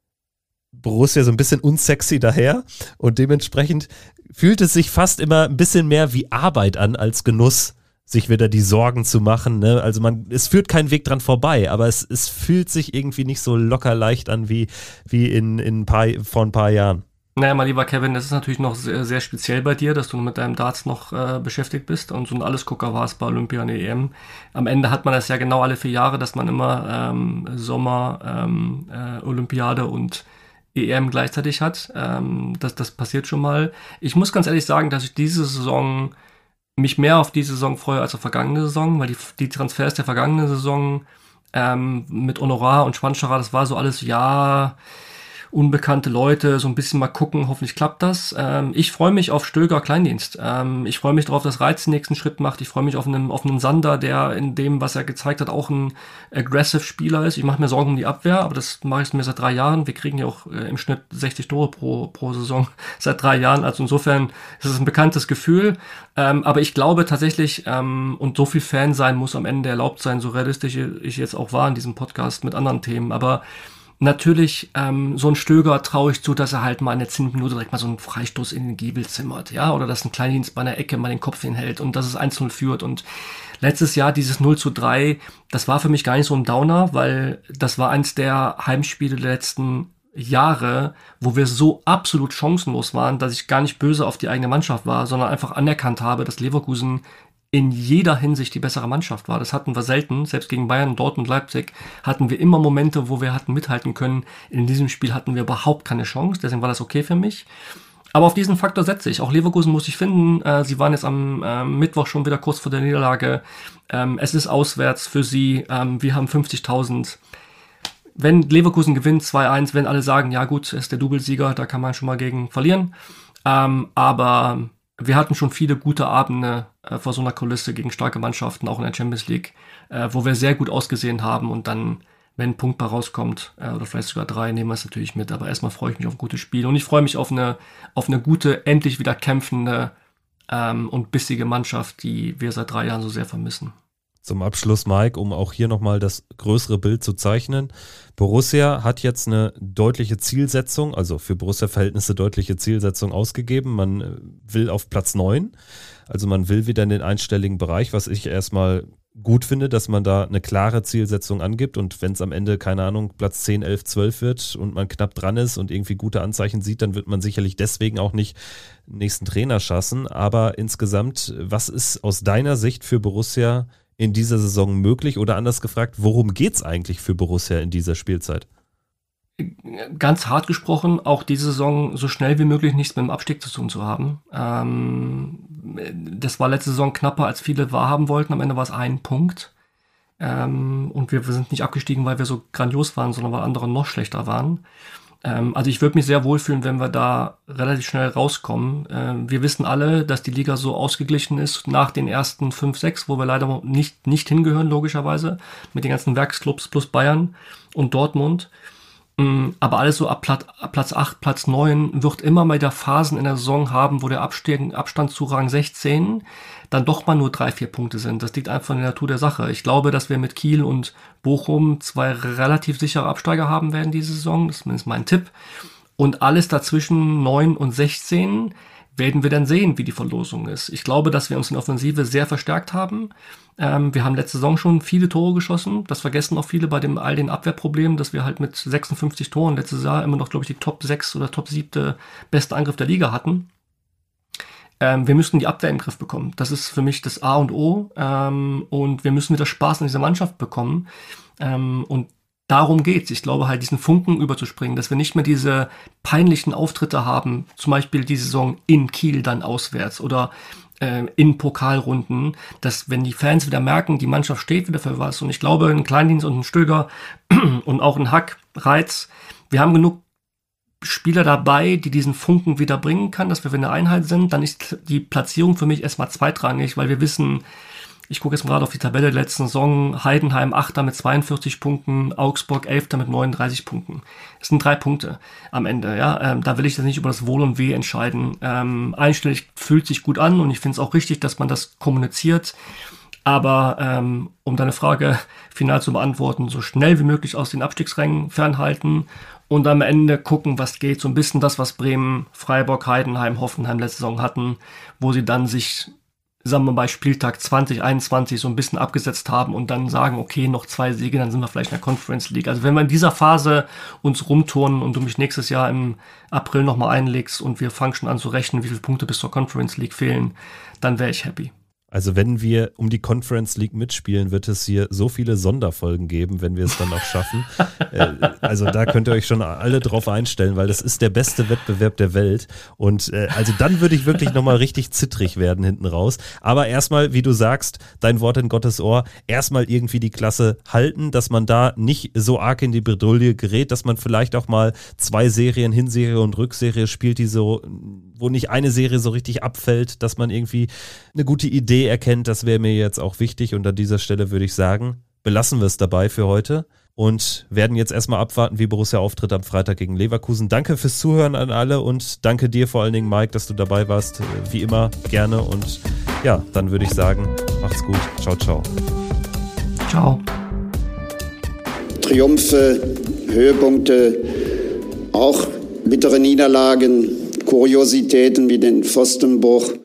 Borussia so ein bisschen unsexy daher und dementsprechend fühlt es sich fast immer ein bisschen mehr wie Arbeit an als Genuss, sich wieder die Sorgen zu machen. Ne? Also man, es führt kein Weg dran vorbei, aber es, es fühlt sich irgendwie nicht so locker leicht an wie, wie in, in ein paar, vor ein paar Jahren. Naja, mein lieber Kevin, das ist natürlich noch sehr, sehr speziell bei dir, dass du mit deinem Darts noch äh, beschäftigt bist und so ein Allesgucker warst bei Olympia und E M. Am Ende hat man das ja genau alle vier Jahre, dass man immer ähm, Sommer, ähm, äh, Olympiade und E M gleichzeitig hat. Ähm, das, das passiert schon mal. Ich muss ganz ehrlich sagen, dass ich diese Saison mich mehr auf diese Saison freue als auf vergangene Saison, weil die, die Transfers der vergangenen Saison ähm, mit Honorar und Schwanscherer, das war so alles, ja, unbekannte Leute, so ein bisschen mal gucken, hoffentlich klappt das. Ähm, ich freue mich auf Stöger Kleindienst. Ähm, ich freue mich darauf, dass Reitz den nächsten Schritt macht. Ich freue mich auf einen, auf einen Sander, der in dem, was er gezeigt hat, auch ein aggressive Spieler ist. Ich mache mir Sorgen um die Abwehr, aber das mache ich mir seit drei Jahren. Wir kriegen ja auch äh, im Schnitt sechzig Tore pro, pro Saison seit drei Jahren. Also insofern ist es ein bekanntes Gefühl. Ähm, aber ich glaube tatsächlich, ähm, und so viel Fan sein muss am Ende erlaubt sein, so realistisch ich jetzt auch war in diesem Podcast mit anderen Themen, aber natürlich, ähm, so ein Stöger traue ich zu, dass er halt mal in der zehnten Minute direkt mal so einen Freistoß in den Giebel zimmert, ja, oder dass ein Kleindienst bei einer Ecke mal den Kopf hinhält und dass es eins zu null führt. Und letztes Jahr dieses null zu drei, das war für mich gar nicht so ein Downer, weil das war eins der Heimspiele der letzten Jahre, wo wir so absolut chancenlos waren, dass ich gar nicht böse auf die eigene Mannschaft war, sondern einfach anerkannt habe, dass Leverkusen in jeder Hinsicht die bessere Mannschaft war. Das hatten wir selten. Selbst gegen Bayern, Dortmund, Leipzig hatten wir immer Momente, wo wir hatten mithalten können. In diesem Spiel hatten wir überhaupt keine Chance. Deswegen war das okay für mich. Aber auf diesen Faktor setze ich. Auch Leverkusen muss ich finden. Äh, sie waren jetzt am äh, Mittwoch schon wieder kurz vor der Niederlage. Ähm, es ist auswärts für sie. Ähm, wir haben fünfzigtausend. Wenn Leverkusen gewinnt zwei eins, wenn alle sagen, ja gut, ist der Doublesieger, da kann man schon mal gegen verlieren. Ähm, aber wir hatten schon viele gute Abende äh, vor so einer Kulisse gegen starke Mannschaften, auch in der Champions League, äh, wo wir sehr gut ausgesehen haben und dann, wenn ein Punkt bei rauskommt, äh, oder vielleicht sogar drei, nehmen wir es natürlich mit. Aber erstmal freue ich mich auf ein gutes Spiel und ich freue mich auf eine, auf eine gute, endlich wieder kämpfende ähm, und bissige Mannschaft, die wir seit drei Jahren so sehr vermissen. Zum Abschluss, Mike, um auch hier nochmal das größere Bild zu zeichnen. Borussia hat jetzt eine deutliche Zielsetzung, also für Borussia-Verhältnisse deutliche Zielsetzung ausgegeben. Man will auf Platz neun, also man will wieder in den einstelligen Bereich, was ich erstmal gut finde, dass man da eine klare Zielsetzung angibt und wenn es am Ende, keine Ahnung, Platz zehn, elf, zwölf wird und man knapp dran ist und irgendwie gute Anzeichen sieht, dann wird man sicherlich deswegen auch nicht den nächsten Trainer schassen. Aber insgesamt, was ist aus deiner Sicht für Borussia in dieser Saison möglich oder anders gefragt, worum geht's eigentlich für Borussia in dieser Spielzeit? Ganz hart gesprochen, auch diese Saison so schnell wie möglich nichts mit dem Abstieg zu tun zu haben. Ähm, das war letzte Saison knapper, als viele wahrhaben wollten. Am Ende war es ein Punkt. Ähm, und wir, wir sind nicht abgestiegen, weil wir so grandios waren, sondern weil andere noch schlechter waren. Ähm, also ich würde mich sehr wohlfühlen, wenn wir da relativ schnell rauskommen. Ähm, wir wissen alle, dass die Liga so ausgeglichen ist nach den ersten fünf, sechs, wo wir leider nicht, nicht hingehören, logischerweise, mit den ganzen Werksclubs plus Bayern und Dortmund. Aber alles so ab Platz acht, Platz neun wird immer mal wieder Phasen in der Saison haben, wo der Abstand zu Rang sechzehn dann doch mal nur drei, vier Punkte sind. Das liegt einfach in der Natur der Sache. Ich glaube, dass wir mit Kiel und Bochum zwei relativ sichere Absteiger haben werden diese Saison. Das ist zumindest mein Tipp. Und alles dazwischen neun und sechzehn werden wir dann sehen, wie die Verlosung ist. Ich glaube, dass wir uns in Offensive sehr verstärkt haben. Ähm, wir haben letzte Saison schon viele Tore geschossen. Das vergessen auch viele bei dem all den Abwehrproblemen, dass wir halt mit sechsundfünfzig Toren letztes Jahr immer noch, glaube ich, die Top sechs oder Top sieben beste Angriff der Liga hatten. Ähm, wir müssen die Abwehr in den Griff bekommen. Das ist für mich das A und O. Ähm, und wir müssen wieder Spaß in dieser Mannschaft bekommen. Ähm, und darum geht's. Ich glaube halt, diesen Funken überzuspringen, dass wir nicht mehr diese peinlichen Auftritte haben, zum Beispiel die Saison in Kiel dann auswärts oder äh, in Pokalrunden, dass wenn die Fans wieder merken, die Mannschaft steht wieder für was. Und ich glaube, ein Kleindienst und ein Stöger und auch ein Hack, Reitz, wir haben genug Spieler dabei, die diesen Funken wieder bringen kann, dass wir eine Einheit sind. Dann ist die Platzierung für mich erstmal zweitrangig, weil wir wissen, ich gucke jetzt mal gerade auf die Tabelle der letzten Saison. Heidenheim Achter mit zweiundvierzig Punkten, Augsburg Elfter mit neununddreißig Punkten. Das sind drei Punkte am Ende. Ja, ähm, da will ich das nicht über das Wohl und Weh entscheiden. Ähm, einstellig fühlt sich gut an und ich finde es auch richtig, dass man das kommuniziert. Aber ähm, um deine Frage final zu beantworten, so schnell wie möglich aus den Abstiegsrängen fernhalten und am Ende gucken, was geht. So ein bisschen das, was Bremen, Freiburg, Heidenheim, Hoffenheim letzte Saison hatten, wo sie dann sich, sagen wir mal, bei Spieltag zwanzig einundzwanzig so ein bisschen abgesetzt haben und dann sagen, okay, noch zwei Siege, dann sind wir vielleicht in der Conference League. Also wenn wir in dieser Phase uns rumturnen und du mich nächstes Jahr im April nochmal einlegst und wir fangen schon an zu rechnen, wie viele Punkte bis zur Conference League fehlen, dann wäre ich happy. Also wenn wir um die Conference League mitspielen, wird es hier so viele Sonderfolgen geben, wenn wir es dann auch schaffen. äh, also da könnt ihr euch schon alle drauf einstellen, weil das ist der beste Wettbewerb der Welt. Und äh, also dann würde ich wirklich nochmal richtig zittrig werden hinten raus. Aber erstmal, wie du sagst, dein Wort in Gottes Ohr, erstmal irgendwie die Klasse halten, dass man da nicht so arg in die Bredouille gerät, dass man vielleicht auch mal zwei Serien, Hinserie und Rückserie spielt, die so, wo nicht eine Serie so richtig abfällt, dass man irgendwie eine gute Idee erkennt, das wäre mir jetzt auch wichtig und an dieser Stelle würde ich sagen, belassen wir es dabei für heute und werden jetzt erstmal abwarten, wie Borussia auftritt am Freitag gegen Leverkusen. Danke fürs Zuhören an alle und danke dir vor allen Dingen, Mike, dass du dabei warst, wie immer gerne und ja, dann würde ich sagen, macht's gut, ciao, ciao. Ciao. Triumphe, Höhepunkte, auch bittere Niederlagen, Kuriositäten wie den Pfostenbruch.